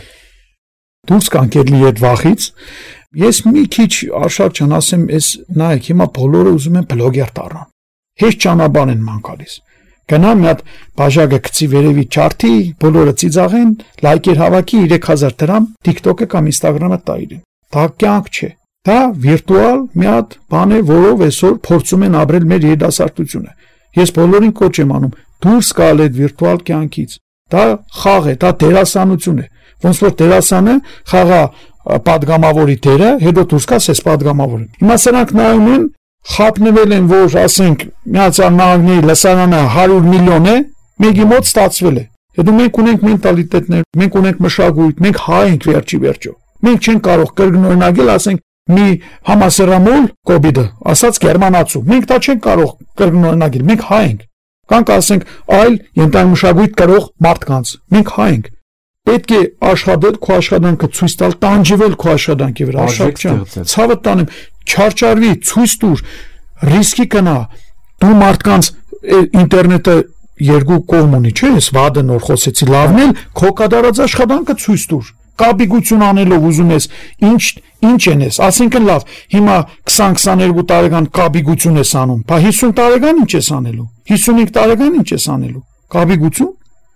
Դուրս կանգելի այդ վախից։ Ես մի քիչ Արշակ ջան ասեմ, այս նայեք, հիմա բոլորը ուզում են բլոգեր դառնան։ Հեշտ ճանապարհ են ման գալիս։ Գնա մի հատ բաժակը գցի վերևի չարթի, բոլորը ծիծաղեն, լայքեր հավաքի երեք հազար դրամ, TikTok-ը կամ Instagram-ը տա իրեն։ Դա կյանք չէ։ Դա վիրտուալ մի հատ բան է, որով այսօր փորձում են ապրել մեր երիտասարդությունը։ Ես բոլորին կոչ եմ անում դուրս գալ այդ վիրտուալ կյանքից։ Դա խաղ է, դա դերասանություն է։ Ոնց որ դերասանը խաղա պատգամավորի դերը, հետո դուրս գաս ես պատգամավորին։ Հիմա սրանք նայում են խափնվել են, որ ասենք Միացյալ Նահանգների լսարանը հարյուր միլիոն է, մեկի մոտ ստացվել է։ Հետո մենք ունենք մենտալիտետներ, մենք ունենք մշակույթ, մենք հայ ենք վերջի վերջո։ Մենք չենք կարող կրկնօրինակել, ասենք մի համասեռամոլ կոբիդը, ասած գերմանացու։ Մենք դա չենք կարող կրկնօրինակել, մենք հայ ենք։ Կանք ասենք այլ ենթամշակույթ կրող մարդկանց։ Մենք հայ ենք։ Պետք է աշխատել, քո աշխատանքը ցույց տալ, տանջվել քո աշխատանքի վրա, Արշակյան։ Ցավը տանեմ, չարչարվի, ցույց տուր, ռիսկի կնա։ Դու մարդկանց ինտերնետը երկու կողմ ունի, չէ՞, ես վադը նոր խոսեցի, լավն էլ քո կատարած աշխատանքը ցույց տուր։ Կապիկություն անելով ուզում ես, ինչ ինչ են ես, ասինքն լավ, հիմա քսան քսաներկու տարեկան կապիկություն ես անում, բա հիսուն տարեկան ինչ ես անելու, հիսունհինգ տարեկան ինչ ես անելու, կապիկություն։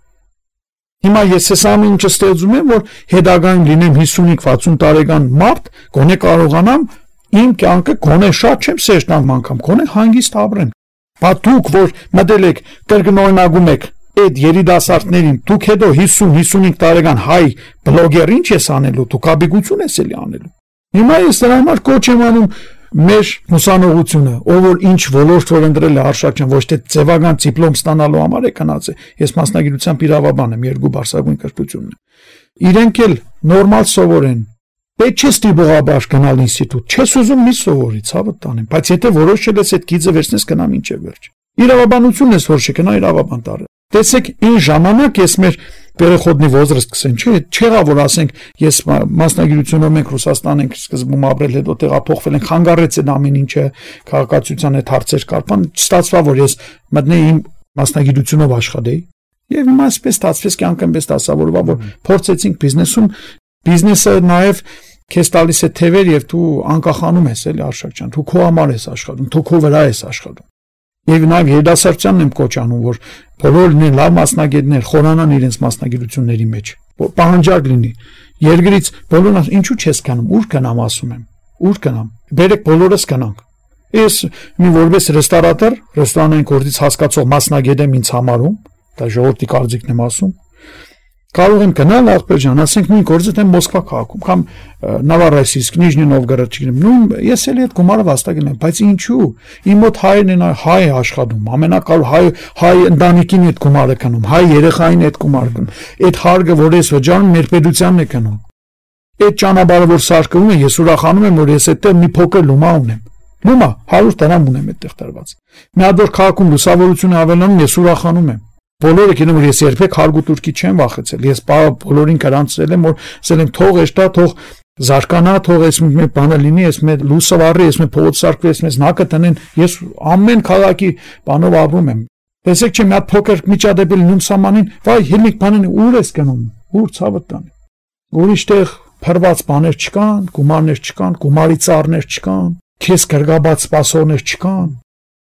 Հիմա ես ես ամեն ինչը ստեղծում եմ, որ հետագայում լինեմ հիսունհինգ վաթսուն տարեկան մարդ, գոնե կարողանամ իմ կյանքը գոնե շատ չեմ սեշտանամ անգամ, գոնե հանգիստ ապրեմ։ Բա դուք որ մտել եք կրկնօրինակում եք այդ երիտասարդներին, դուք հետո հիսուն հիսունհինգ տարեկան հայ բլոգեր ինչ ես անելու, դու կապիկություն ես էլի անելու։ Հիմա ես դրա համար կոչ եմ անում մեր ուսանողությունը, ով որ ինչ ոլորտ որ ընտրել է Արշակյան, ոչ թե ձևական դիպլոմ ստանալու համար է գնաց է։ Ես մասնագիտությամբ իրավաբան եմ, երկու բարձրագույն կրթությունն է։ Իրենք էլ նորմալ սովորեն։ Պետք չէ ստիպողաբար գնալ ինստիտուտ, չես ուզում մի սովորի, ցավը տանեմ, բայց եթե որոշել ես այդ գիծը վերցնես գնամ ինչև վերջ։ Իրավաբանությունն ես որ չգնա իրավաբան տարը։ Տեսեք, այն ժամանակ ես մեր Պերեխոդնի ոզրստ կսեն, չէ, չեղա որ ասենք ես մասնագիտությունով մենք Ռուսաստան ենք սկզբում ապրել, հետո տեղափոխվել ենք, խանգարեց այդ ամեն ինչը, քաղաքացիության այդ հարցեր կար, բան ստացվա որ ես մտնեի իմ մասնագիտությունով աշխատեի, եւ հիմա այսպես ստացվեց կյանքը այնպես դասավորվա, որ փորձեցինք բիզնեսում, բիզնեսը նաեւ քեզ տալիս է թևեր եւ դու անկախանում ես էլի Արշակյան, դու քո համար ես աշխատում, դու քո վրա ես աշխատում։ Եվ նաև երիտասարդությանն եմ կոչ անում, որ բոլորն են լավ մասնագետներ, խորանան իրենց մասնագիտությունների մեջ, պահանջարկ լինի։ Երկրից բոլորն ինչու չես գնում, ուր գնամ ասում եմ, ուր գնամ։ Բերեք բոլորս գնանք։ Ես մի որպես ռեստորատոր, ռեստորանային գործից հասկացող մասնագետ եմ ինձ համարում, դա ժողովրդի կարծիքն եմ ասում։ Կարող եմ գնալ Աղբերջան, ասենք նույն գործը դեմ Մոսկվա քաղաքում, կամ Նավարայսիսկ, Նիժնի Նովգորոդ, չգիտեմ, նույն ես էլի այդ գումարը վաստակել եմ, բայց ինչու։ Իմ մոտ հայրն են հայ աշխատում, ամենակարևոր հայ հայ ընտանիքին այդ գումարը կնում, հայ երեխային այդ գումարը կնում։ Այդ հարգը, որ ես վճարում, մեր պետությանն է կնում։ Այդ ճանապարհը, որ սարքվում է, ես ուրախանում եմ, որ ես այդտեղ մի փոքր լումա ունեմ։ Լումա հարյուր դրամ ունեմ այդտեղ տրված։ Մի հատ որ քաղաքում լուսավորությունը ավելանում, ես ուրախանում եմ։ Բոլորը գիտեն որ ես երբեք հարգուտուրքի չեմ վախեցել։ Ես բոլորին կրանցել եմ, որ ասել եմ թող էստա, թող զարգանա, թող ես մի բանը լինի, ես մի լույսը վառի, ես մի փողոց սարքվի, ես մեզ նակը տնեն։ Ես ամեն քաղաքի բանով ապրում եմ։ Տեսեք չէ մի հատ փոքր միջադեպել նույն սամանին, վայ հելիք բանին ուր ես գնում, ուր ցավը տանի։ Ուրիշտեղ փրված բաներ չկան, գումարներ չկան, գումարի ծառներ չկան, քեզ գրգաբաց սպասողներ չկան։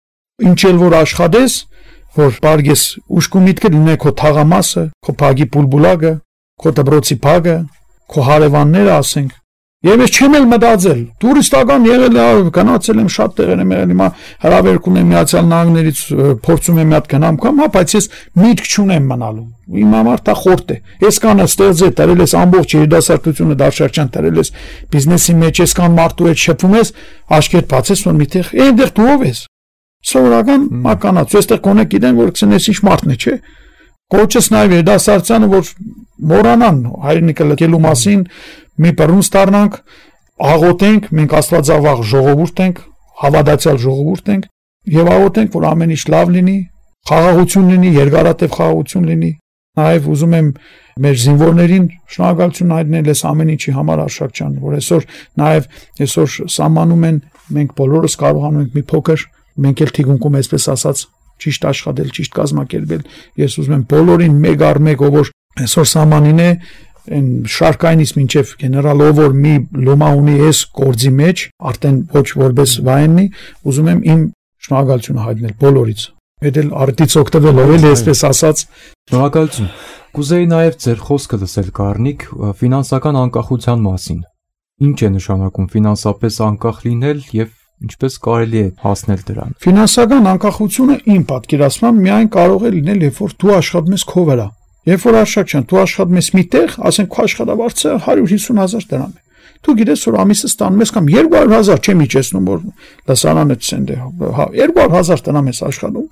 Ինչ էլ որ աշխատես, որ բարգես ուշքու միտքը լինե քո թաղամասը, քո փագի պուլբուլագը, քո դբրոցի փագը, քո հարևանները ասենք։ Եվ ես չեմ էլ մտածել, տուրիստական եղել է, գնացել եմ շատ տեղեր եմ եղել, հիմա հրավերք ունեմ Միացյալ Նահանգներից, փորձում եմ մի հատ գնամ կամ, հա, բայց ես միտք չունեմ մնալու։ Իմ համար դա խորտ է։ Ես կանը ստեղծել, դրել ես ամբողջ երիտասարդությունը Արշակյան դրել ես բիզնեսի մեջ, ես կան մարդու հետ շփվում ես, աշկերտ բացես, որ միտեղ, այնտեղ դու ով ես։ Սովորական մականացու, այստեղ կոնե գիտեն, որ քսնես ինչ մարդն է, չէ։ Կոչս նաև երիտասարդությանը, որ մոռանան հայրենիքը լքելու մասին, մի բռուն ստառնանք, աղոթենք, մենք Աստվածավաղ ժողովուրդ ենք, հավատացյալ ժողովուրդ ենք, եւ աղոթենք, որ ամեն ինչ լավ լինի, խաղաղություն լինի, երկարատև խաղաղություն լինի։ Նաև ուզում եմ մեր զինվորներին շնորհակալություն հայտնել այս ամեն ինչի համար Արշակյան, որ այսօր նաև այսօր սահմանում են, մենք բոլորս կարողանում ենք մի փոքր, մենք էլ թիկունքում այսպես ասած ճիշտ աշխատել, ճիշտ կազմակերպել։ Ես ուզում եմ բոլորին մեկ առ մեկ, ով որ այսօր սահմանին է, այն շարքայինից մինչև գեներալ, ով որ մի լոմա ունի այս գործի մեջ, արդեն ոչ որպես վայեննի, ուզում եմ իմ շնորհակալությունը հայտնել բոլորից։ Այդ էլ արդից օգտվելով էլ այսպես ասած։ Շնորհակալություն։ Կուզեի նաև ձեր խոսքը լսել Գառնիկ ֆինանսական անկախության մասին։ Ինչ է նշանակում ֆինանսապես անկախ լինել եւ ինչպես կարելի է հասնել դրան։ Ֆինանսական անկախությունը իմ պատկերացմամբ միայն կարող է լինել, երբ որ դու աշխատում ես քո վրա։ Երբ որ Արշակյան դու աշխատում ես մի տեղ, ասենք քո աշխատավարձը հարյուր հիսուն հազար դրամ է։ Դու գիտես որ ամիսը ստանում ես կամ երկու հարյուր հազար չեմ իջեցնում որ լսարանը չսենդե հա երկու հարյուր հազար տնամ ես աշխատում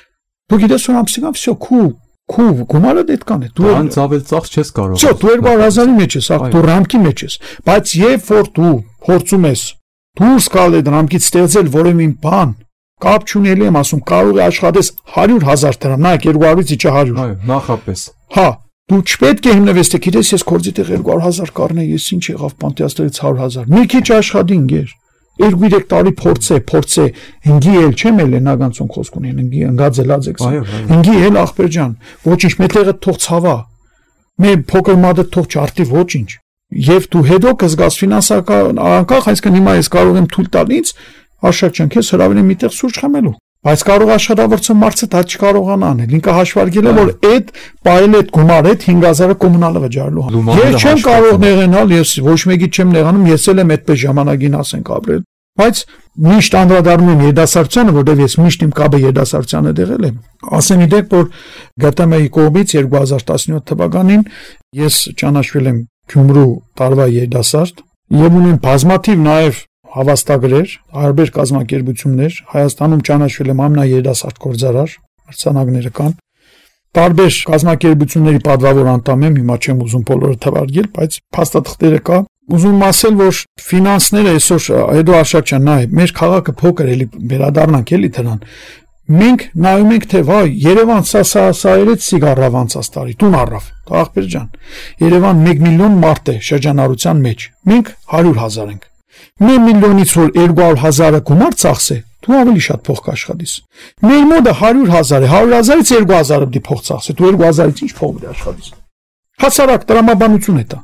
դու գիտես որ ամսիկա վсё քու քու գումարը դետկան է դու անցավել ծախս չես կարող վсё դու երկու հարյուր հազարի մեջ ես ախ դու ռամքի մեջ ես բայց երբ որ դու փորձում ես դուրս գալ այդ ռամքից ստեղծել որևէ մի բան կապ չունելի եմ ասում կարող է աշխատես հարյուր հազար դրամ նայեք երկու հարյուրից իջա հարյուր այո նախապես հա դու չպետք է հիմնվես թե գիտես ես կորձի տեղ երկու հարյուր հազար կառնեի ես ինչ եղավ պանտեաստերից հարյուր հազար մի քիչ աշխատի ինգեր երկու երեք տարի փորձե փորձե ինգի էլ չեմ էլ նագանցուն խոսք ունեն ինգի ընկածելած եք ինգի էլ ախպեր ջան ոչինչ մետեղը թող ցավա մե փոքր մադը թող չարտի ոչինչ եւ դու հետո կզգաս ֆինանսական անկախ այսինքն հիմա ես կարող եմ թույլ տալ ինձ Աշակ չեն քեզ հրավիրեմ միտեղ սուրճ խմելու բայց կարող աշխատավորցը մարցը դա չկարողանա անել ինքը հաշվարկել է որ այդ պայել այդ գումարը հինգ հազարը կոմունալը վճարելու ես չեմ կարող նեղանալ ես ոչ մեկի չեմ նեղանում ես էլ եմ այդպես ժամանակին ասենք ապրել բայց միշտ անդրադառնում եմ երդասարտությանը որտեղ ես միշտ իմ կապը երդասարտությանը դեղել եմ ասեմ իդեք որ ԳՏՄ-ի կողմից երկու հազար տասնյոթ թվականին ես ճանաչվել եմ Գյումրու տարվա երդասարտ եւ ունեմ բազմաթիվ նաեւ հավաստագրեր, հարբեր կազմակերպություններ, Հայաստանում ճանաչվել եմ ամենաերդասարտ գործարար, մրցանակները կան։ Տարբեր կազմակերպությունների պատվավոր անդամ եմ, հիմա չեմ ուզում բոլորը թվարկել, բայց փաստաթղթերը կա։ Ուզում ասել, որ ֆինանսները այսօր հետո Աշակ ջան, նայ, մեր քաղաքը փոքր էլի վերադառնանք էլի դրան։ Մենք նայում ենք թե վայ Երևան սա սա սա երեց սիգարավ անցած տարի տուն առավ ախպեր ջան Երևան մեկ միլիոն մարդ է շրջանառության մեջ մենք հարյուր հազար ենք մի միլիոնից որ երկու հարյուր հազարը գումար ծախսե դու ավելի շատ փող կաշխատես մեր մոդը հարյուր հազար է հարյուր հազարից երկու հազարը դի փող ծախսե դու երկու հազարից ինչ փող դի աշխատես հասարակ տրամաբանություն է դա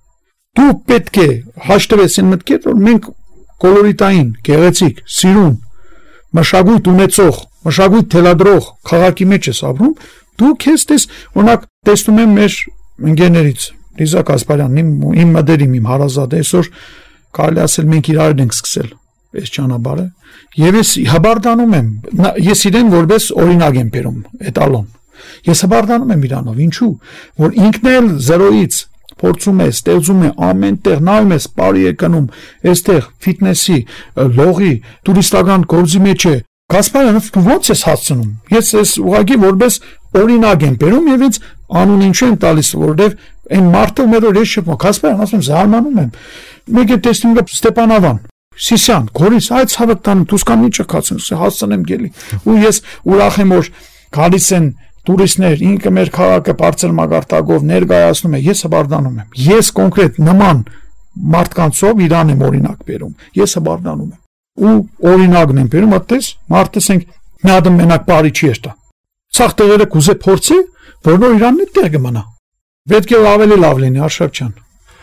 դու պետք է հաշտվես այն մտքեր որ մենք կոլորիտային գեղեցիկ սիրուն մշակույթ ունեցող մշակույթ թելադրող քաղաքի մեջ ես ապրում դու քեզ տես օրինակ տեսնում եմ մեր ընկերներից Լիզա Կասպարյանն իմ մդերիմ իմ հարազատ այսօր կարելի ասել մենք իրար ենք սկսել այս ճանապարհը եւ ես հաբարդանում եմ ես իրեն որպես օրինակ եմ բերում էտալոն ես հաբարդանում եմ իրանով ինչու որ ինքն էլ զրոյից փորձում է ստեղծում է ամեն տեղ նայում ես բարի է կնում այստեղ ֆիթնեսի լողի տուրիստական գործի մեջ է Կասպարյանը դու ո՞նց ես հասցնում ես ես ուղղակի որպես օրինակ եմ բերում եւ ինձ անուն ինչու եմ տալիս որովհետեւ այն մարդը մեր որ ես շփում Կասպարյան ասում զարմանում եմ մեկ է տեսնում եմ Ստեփանավան Սիսյան Գորիս այդ հավատան դուս կամ ինչը կացնում հասցնեմ գելի ու ես ուրախ եմ որ գալիս են տուրիստներ ինքը մեր քաղաքը բարձր մագարտակով ներկայացնում է ես հբարդանում եմ ես կոնկրետ նման մարդկանցով իրան եմ օրինակ բերում ես հբարդանում եմ ու օրինակն եմ բերում այդպես մարդեսենք մի հատ մենակ բարի չի էստա ցախ տեղերը կուզե փորձի որ նոր իրանն է տեղ կմնա պետք է ավելի լավ լինի Արշակ ջան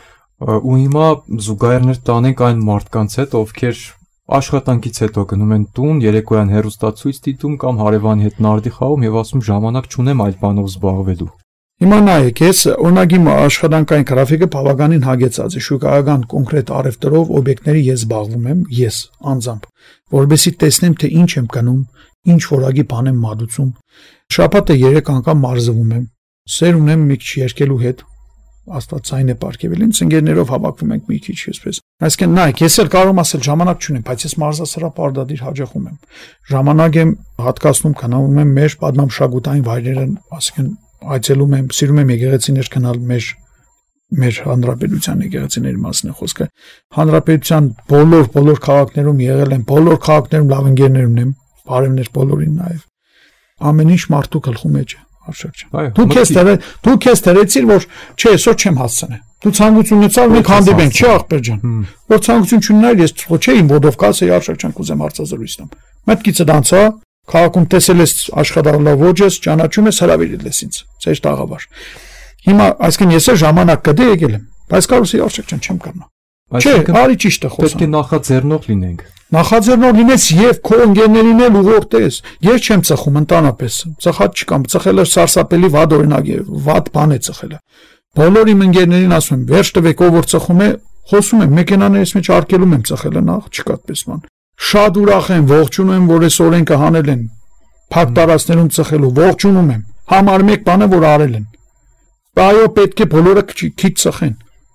ու հիմա զուգահեռներ տանենք այն մարդկանց հետ ովքեր աշխատանքից հետո գնում են տուն երեկոյան հեռուստացույց դիտում կամ հարևանի հետ նարդի խաղում եւ ասում ժամանակ չունեմ այլ բանով զբաղվելու Հիմա նայեք, ես օրինակ իմ աշխատանքային գրաֆիկը բավականին հագեցած է շուկայական կոնկրետ առևտրով օբյեկտների ես զբաղվում եմ, ես անձամբ, որովհետեւ տեսնեմ թե ինչ եմ կնում, ինչ որակի բան եմ մատուցում։ Շաբաթը երեք անգամ մարզվում եմ, սեր ունեմ մի քիչ երկելու հետ, աստվածային է պարգևել, ինձ ընկերներով հավաքվում ենք մի քիչ այսպես։ Այսինքն նայեք, ես էլ կարող եմ ասել ժամանակ չունեմ, բայց ես մարզասրապարդադիր հաջողում եմ։ Ժամանակ եմ հատկացնում, քննարկում եմ մեր պատմամշակութային վայրերը, այսինքն այցելում եմ, սիրում եմ եկեղեցիներ գնալ մեր մեր հանրապետության եկեղեցիների մասն է խոսքը։ Հանրապետության բոլոր բոլոր քաղաքներում եղել եմ, բոլոր քաղաքներում լավ ընկերներ ունեմ, բարևներ բոլորին նաև։ Ամեն ինչ մարդու գլխու մեջ է, Արշակ ջան։ Դու քեզ դեր, դու քեզ դերեցիր, որ չէ, այսօր չեմ հասցնե։ Դու ցանկություն ունեցար, մենք հանդիպենք, չէ, ախպեր ջան։ Որ ցանկություն չունենար, ես չէ, իմ ոտով կասեի, Արշակ ջան, կուզեմ հարցազրույց տամ։ Մտքիցը դանցա Քաղաքում տեսել ես աշխատանքով ոչ ես, ճանաչում ես հրավիրել ես ինձ, ծեր տաղավար։ Հիմա, այսինքն ես ժամանակ կդե եկել եմ, բայց կարող եմ Արշակ ջան չեմ կռնա։ Չէ, արի ճիշտ է խոսում։ Պետք է նախաձեռնող լինենք։ Նախաձեռնող լինես եւ քո ընկերներին էլ ուղղորդես։ Ես չեմ ծխում ընդանապես։ Ծխած չկամ, ծխելը սարսափելի վատ օրինակ է, վատ բան է ծխելը։ Բոլոր իմ ընկերներին ասում եմ, վերջ տվեք ով որ ծխում է, խոսում եմ, մեքենաներից մեջ արկելում եմ ծխելը նախ, չկա այդպես բան։ Շատ ուրախ եմ, ողջունում եմ, որ այս օրենքը հանել են։ Փակ տարածքներում ծխելու, ողջունում եմ։ Համար մեկ բանը որ արել են։ Այո, պետք է բոլորը քիչ ծխեն։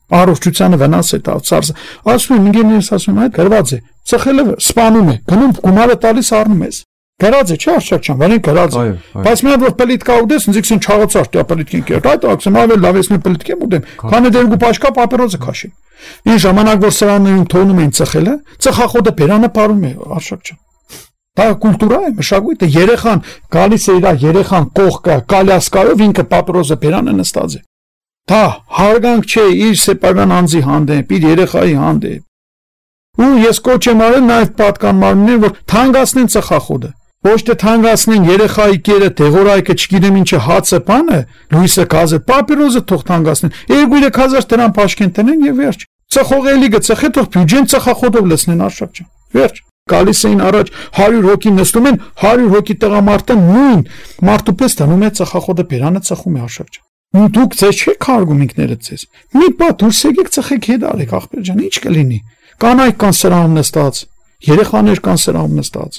Առողջությանը վնաս է տալիս, ծարս։ Ասում եմ, ինգեներս ասում են, այդ գրված է, ծխելը սպանում է, գնում գումարը տալիս առնում ես։ Գրած է, չէ՞ Արշակյան, վարին գրած է։ Բայց մի հատ որ պլիտկա ուտես, ինձ իքսին չաղացար, տա պլիտկին կերտ, այդ ակսեմ ավել լավ ես մի պլիտկեմ ուտեմ, քանի դեր գու պաշկա պապերոզը քաշի։ Ինչ ժամանակ որ սրաներում թողնում էին ծխելը, ծխախոտը բերանը ապարում է Արշակյան։ Դա կուլտուրա է, մշակույթ է, երեխան գալիս է իր երեխան կողքը, կալյասկայով ինքը պապերոզը բերանը նստած է։ Դա հարգանք չէ իր սեփական անձի հանդեպ, իր երեխայի հանդեպ։ Ու ես կոչ եմ արել նաև պատկան մարմիններին, որ թանկացնեն ծխախոտը։ Ոչ թե թանկացնեն երեխայի կերը, դեղորայքը, չգիտեմ ինչը, հացը, բանը, լույսը, գազը, պապիրոզը թող թանկացնեն։ երկու-երեք հազար դրամ պաշկեն տնեն եւ վերջ։ Ծխողելի գծխե թող բյուջեն ծխախոտով լցնեն Արշակյան։ Վերջ։ Գալիս էին առաջ հարյուր հոգի նստում են, հարյուր հոգի տղամարդը նույն մարդու պես տանում է ծխախոտը բերանը ծխում է Արշակյան։ Դուք ձեզ չեք հարգում ինքներդ ձեզ։ Մի պա դուրս եկեք ծխեք հետ արեք ախպեր ջան, ինչ կլինի։ Կանայք կան սրանում նստած, երեխաներ կան սրանում նստած։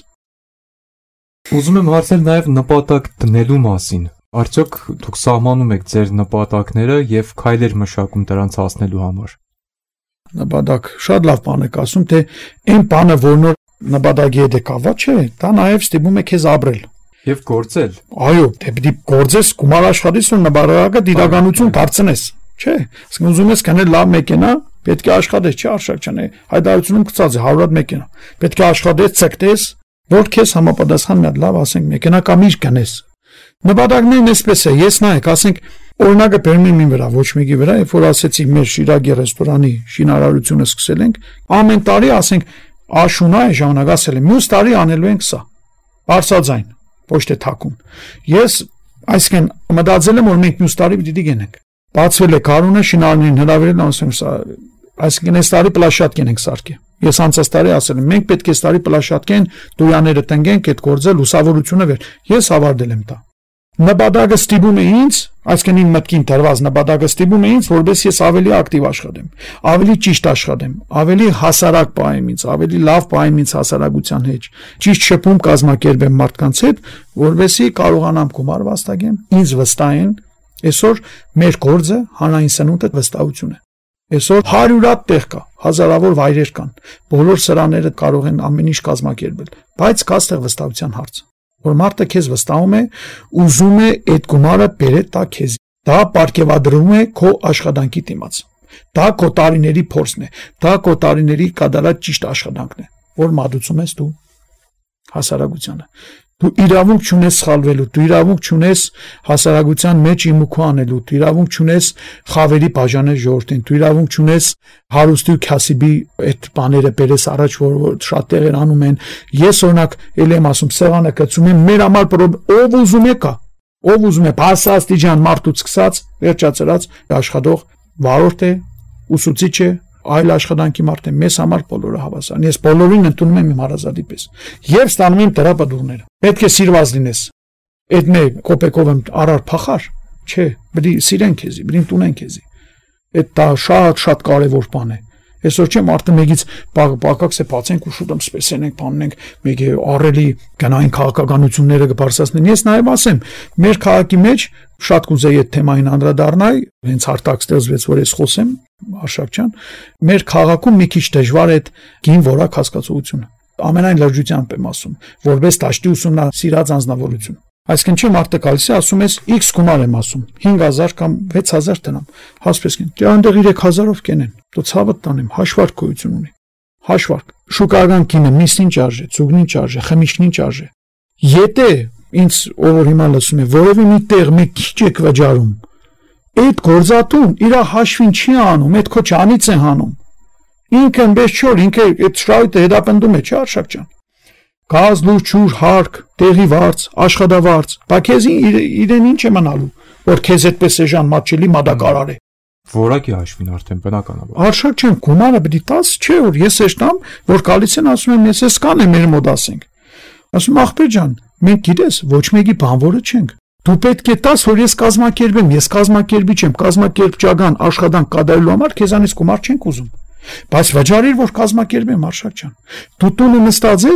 Ուզում եմ հարցնել նաև նպատակ դնելու մասին։ Արդյոք դուք սահմանում եք ձեր նպատակները եւ քայլեր մշակում դրանց հասնելու համար։ Նպատակ, շատ լավ բան եք ասում, թե այն բանը, որ նոր նպատակի հետ եկավա չէ, դա նաև ստիպում է քեզ ապրել եւ գործել։ Այո, դե պիտի գործես, գումար աշխատես ու նպատակը դիրականություն դարձնես, չէ։ Իսկ ուզում ես գնել լավ մեքենա, պետք է աշխատես, չէ Արշակյան է։ Հայտարարությունում գծած է հարյուր հատ մեքենա։ Պետք է աշխատես, ցկտես, որ քեզ համապատասխան մի հատ լավ, ասենք, մեքենա կամ իր գնես։ Նպատակներն էսպես է, ես նայեք, ասենք, օրինակը բերում եմ իմ վրա, ոչ մեկի վրա, երբ որ ասեցի մեր Շիրակի ռեստորանի շինարարությունը սկսել ենք, ամեն տարի, ասենք, աշունա է ժամանակ ասել եմ, մյուս տարի անելու ենք սա։ Բարձրաձայն, ոչ թե թակուն։ Ես այսինքն մտածել եմ, որ մենք մյուս տարի պիտի գնանք։ Բացվել է կարունը, շինարարներին հրավիրել, ասում եմ, այսինքն այս տարի պլաշատկ ենք սարքել։ Ես անցած տարի ասել եմ, մենք պետք է այս տարի պլաշատկեն, դույաները տնկենք, այդ գործը լուսավորությունը վեր։ Ես հավարդել եմ դա։ Նպատակը ստիպում է ինձ, այսինքն իմ մտքին դրված նպատակը ստիպում է ինձ, որպես ես ավելի ակտիվ աշխատեմ, ավելի ճիշտ աշխատեմ, ավելի հասարակ պահեմ ինձ, ավելի լավ պահեմ ինձ հասարակության հետ, ճիշտ շփում կազմակերպեմ մարդկանց հետ, որովհետեւ կարողանամ գումար վաստակեմ, ինձ վստահեն, այսօր մեր գործը հանրային սնունդը վստահություն է։ Այսօր հարյուրատ տեղ կա, հազարավոր վայրեր կան, բոլոր սրաները կարող են ամեն ինչ կազմակերպել, բայց կա ստեղ վստահության հարց, որ մարդը քեզ վստահում է, ուզում է այդ գումարը բերել տա քեզ։ Դա պարգևադրում է քո աշխատանքի դիմաց։ Դա քո տարիների փորձն է, դա քո տարիների կատարած ճիշտ աշխատանքն է, որ մատուցում ես դու հասարակությանը։ Դու իրավունք չունես սխալվելու, դու իրավունք չունես հասարակության մեջ իմուքու անելու, դու իրավունք չունես խավերի բաժանել ժողովրդին, դու իրավունք չունես հարուստի ու քասիբի այդ բաները բերես առաջ, որ շատ տեղեր անում են։ Ես օրինակ ելի եմ ասում, սեղանը կծում եմ, մեր համար ով ուզում է կա, ով ուզում է բարձրաստիճան մարդուց սկսած, վերջացրած աշխատող վարորդ է, ուսուցիչ է, այլ աշխատանքի մարդ է, մեզ համար բոլորը հավասար։ Ես բոլորին ընդունում եմ իմ հարազատի պես եւ ստանում եմ դրա բդուրները։ Պետք է սիրված լինես։ Այդ մե կոպեկով եմ արար փախար, չէ, բրի սիրեն քեզի, բրին տունեն քեզի։ Այդ դա շատ շատ կարևոր բան է։ Այսօր չէ մարդը մեկից պակակս է բացենք ու շուտ սպեսենք, բանենք, մեկը առելի գնային քաղաքականությունները կբարձրացնեն։ Ես նաև ասեմ, մեր քաղաքի մեջ շատ կուզեի այդ թեմային անդրադառնալ, հենց հարթակ ստեղծվեց, որ ես խոսեմ, Արշակյան, մեր քաղաքում մի քիչ դժվար է այդ գին որակ հասկացողությունը։ Ամենայն լրջությամբ եմ ասում, որպես դաշտի ուսումնասիրած անձնավորություն։ Այսինքն չէ մարդը գալիս է ասում ես X գումար եմ ասում, հինգ հազար կամ վեց հազար տնամ։ Հասպեսքին, դե այնտեղ երեք հազարով կենեն։ Դու ցավդ տանեմ, հաշվարկ գոյություն ունի։ Հաշվարկ։ Շուկայական կինը միսն ինչ արժե, ցուգն ինչ արժե, խմիչքն ինչ արժե։ Եթե ինձ ով հիմա լսում է, որևէ մի տեղ մի քիչ եք վճարում, այդ գործատուն իր հաշվին չի անում, այդ քո ճանից է հանում։ Ինքը մեծ չոր, ինքը այդ շրայտը հետապնդում է, չէ Արշակ ջան։ Գազ, լուր, ջուր, հարկ, տեղի վարձ, աշխատավարձ, բա քեզ իրեն ինչ է մնալու, որ քեզ այդպես էժան մատչելի մատակարար է։ Որակի հաշվին արդեն բնականաբար։ Արշակ ջան, գումարը պիտի տաս, չէ որ ես էշտամ, որ գալիս են ասում եմ ես էս կան է մեր մոտ ասենք։ Ասում ախպեր ջան, մենք գիտես, ոչ մեկի բանվորը չենք։ Դու պետք է տաս, որ ես կազմակերպեմ, ես կազմակերպիչ եմ, կազմակերպչական աշխատանք կատարելու համար քեզանից գումար չենք ուզում։ Բայց վճարիր, որ կազմակերպեմ Արշակ ջան։ Դու տունը նստած ես,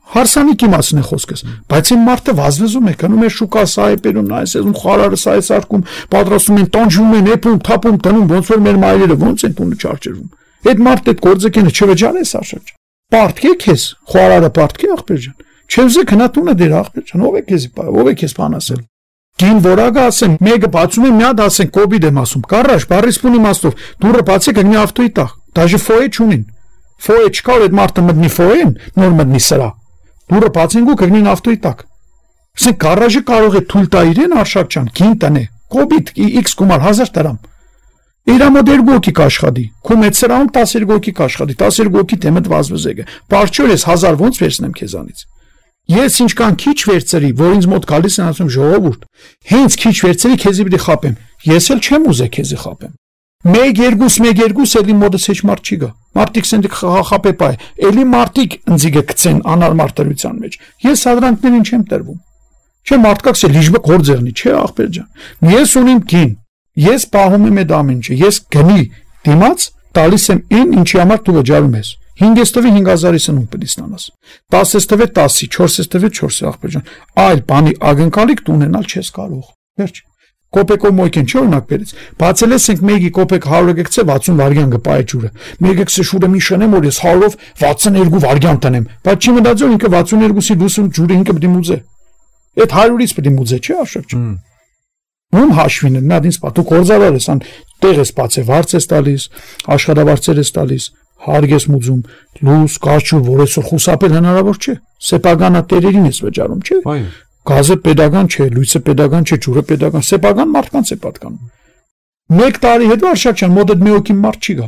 Հարսանիքի մասին է խոսքս, բայց այն մարդը վազվզում է, գնում է շուկա, սա է բերում, նա է սեզում, խարարը սա է սարքում, պատրաստում են, տանջվում են, եփում, թափում, տնում, ոնց որ մեր մայրերը ոնց են տունը չարչերվում։ Այդ մարդը այդ գործը կենը չվճար է Սաշակ։ Պարտքի է քեզ, խարարը պարտքի աղբեր ջան։ Չեզե քնատունը դեր աղբեր ջան, ով է քեզ, ով է քեզ բան ասել։ Գին որակը ասեն, մեկը բացում է, մի հատ ասեն, կոբիդ եմ ասում, կարաշ, բարիս բունի մաստով, դուրը բացի կգնի ավտոյի տախ, դաժե ֆոյե չունին։ Ֆոյե չկար այդ մարդը մտնի ֆոյեն, նոր մտնի սրա։ Դուրը բացեն ու կգնին ավտոյի տակ։ Ասեն կարաժը կարող է թույլ տա իրեն Արշակ ջան, գին տնե, կոբիդ X գումար հազար դրամ։ Իրա մոտ երկու հոգի կաշխատի, քո մեծ սրահում տասներկու հոգի կաշխատի, տասներկու հոգի թեմդ վազվզեգը։ Պարչոր ես հազար ոնց վերցնեմ քեզանից։ Ես ինչքան քիչ վերցրի, որ ինձ մոտ գալիս են ասում ժողովուրդ, հենց քիչ վերցրի քեզի պիտի խապեմ։ Ես էլ չեմ ուզե քեզի խապեմ։ Մեկ երկուս, մեկ երկուս էլի մոտս հեչ մարդ չի գա։ Մարդիկ սենտիկ խախապեպայ, էլի մարդիկ ընձիգը գցեն անարմար տրության մեջ։ Ես սադրանքներին չեմ տրվում։ Չէ մարդկաս է լիժբը կորձեղնի, չէ աղբեր ջան։ Ես ունիմ կին, ես պահում եմ այդ ամեն ինչը, ես գնի դիմաց տալիս եմ ին, ինչի համար դու վճարում ես։ հինգ տվի հինգ հազարի սնունդ պիտի ստանաս։ տասը տվի տասի, չորս տվի չորսի աղբեր ջան։ Այլ բանի ակնկալիք դու ունենալ չես կարող։ Վերջ։ Կոպեկով մոյքեն չի օրինակ բերից։ Բացել ես ենք մեկի կոպեկ հարյուրը գցե վաթսուն վարգյան գպայ ջուրը։ Մեկը քսը շուրը մի շնեմ որ ես հարյուրով վաթսուներկու վարգյան տնեմ։ Բայց չի մտածում ինքը վաթսուներկուսի լուսուն ջուրը ինքը պիտի մուծե։ Այդ հարյուրից պիտի մուծե, չէ՞ Արշակ ջան։ Ում հաշվին նա դինս պատու կորզարար ես, ան տեղ ես բացե վարձ ես տալիս, աշխատավարձեր ես տալիս, հարկ ես մուծում, լուս, կարճուր, որ այսօր խուսափել հնարավոր չէ։ Սեփականա տերերին ես վճարում, չէ։ Այո։ Գազը pedagogan չէ, լույսը pedagogan չէ, ջուրը pedagogan, սեփական մարդկանց է պատկանում։ Մեկ տարի հետո Արշակ ջան, մոտ այդ մի հոգի մարդ չի գա։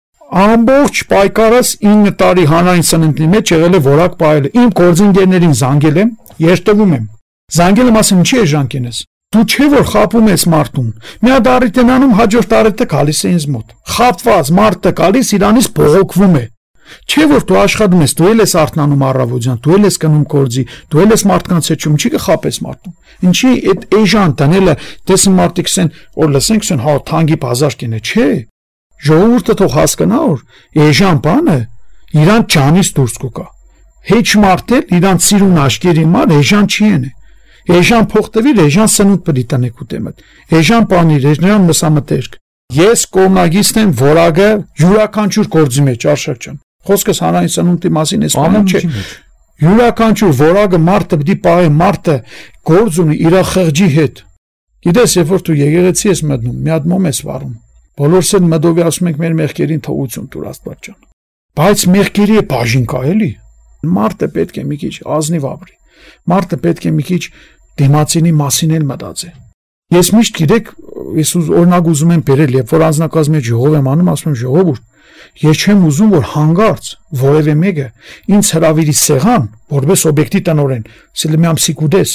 Ամբողջ պայքարս ինը տարի հանրային սննդի մեջ եղել է որակ պայելը։ Իմ գործընկերներին զանգել եմ, երթվում եմ։ Զանգել եմ ասեմ, ինչի է ժանքին ես։ Դու չէ որ խապում ես մարդուն։ Մի հատ առիթ են անում, հաջորդ առիթը գալիս է ինձ մոտ։ Խապված մարդը գալիս իրանից բողոքվում է։ Չէ որ դու աշխատում ես, դու էլ ես արթնանում առավոտյան, դու էլ ես կնում կորձի, դու էլ ես մարդկանց հետ չում, չի կխապես մարդուն։ Ինչի այդ էժան տնելը, տեսին մարդիկ ասեն, որ լսենք ասեն, հա թանկի բազար կինե, չէ։ Ժողովուրդը թող հասկանա որ էժան բանը իրան ջանից դուրս կգա։ Հեչ մարդ էլ իրան սիրուն աշկերի մար էժան չի ենե։ Էժան փոխտվիր, էժան սնունդ պիտի տնեք ուտեմդ։ Էժան պանիր, էժան մսամտերք։ Ես կողմնագիցն եմ որակը յուրաքանչյուր գործի մեջ Արշակ ջան։ Խոսքս հանրային սնունդի մասին էս բանը չէ։ Յուրաքանչյուր որակը մարդը պիտի պահի, մարդը գործ ունի իր խղճի հետ։ Գիտես, երբ որ դու եկեղեցի ես մտնում, մի հատ մոմ ես վառում։ Բոլորս էլ մտովի ասում ենք մեր մեղքերին թողություն տուր Աստված ջան։ Բայց մեղքերի բաժին կա էլի։ Մարդը պետք է մի քիչ ազնիվ ապրի։ Մարդը պետք է մի քիչ դիմացինի մասին էլ մտածի։ Ես միշտ գիտեք, ես օրինակ ուզում եմ բերել, երբ որ անձնակազմի ժողով եմ անում, ասում եմ ժողովուրդ, ես չեմ ուզում որ հանգարց որևէ մեկը ինձ հրավիրի սեղան, որպես օբյեկտի տնօրեն, ասել մի ամսիկ ուտես։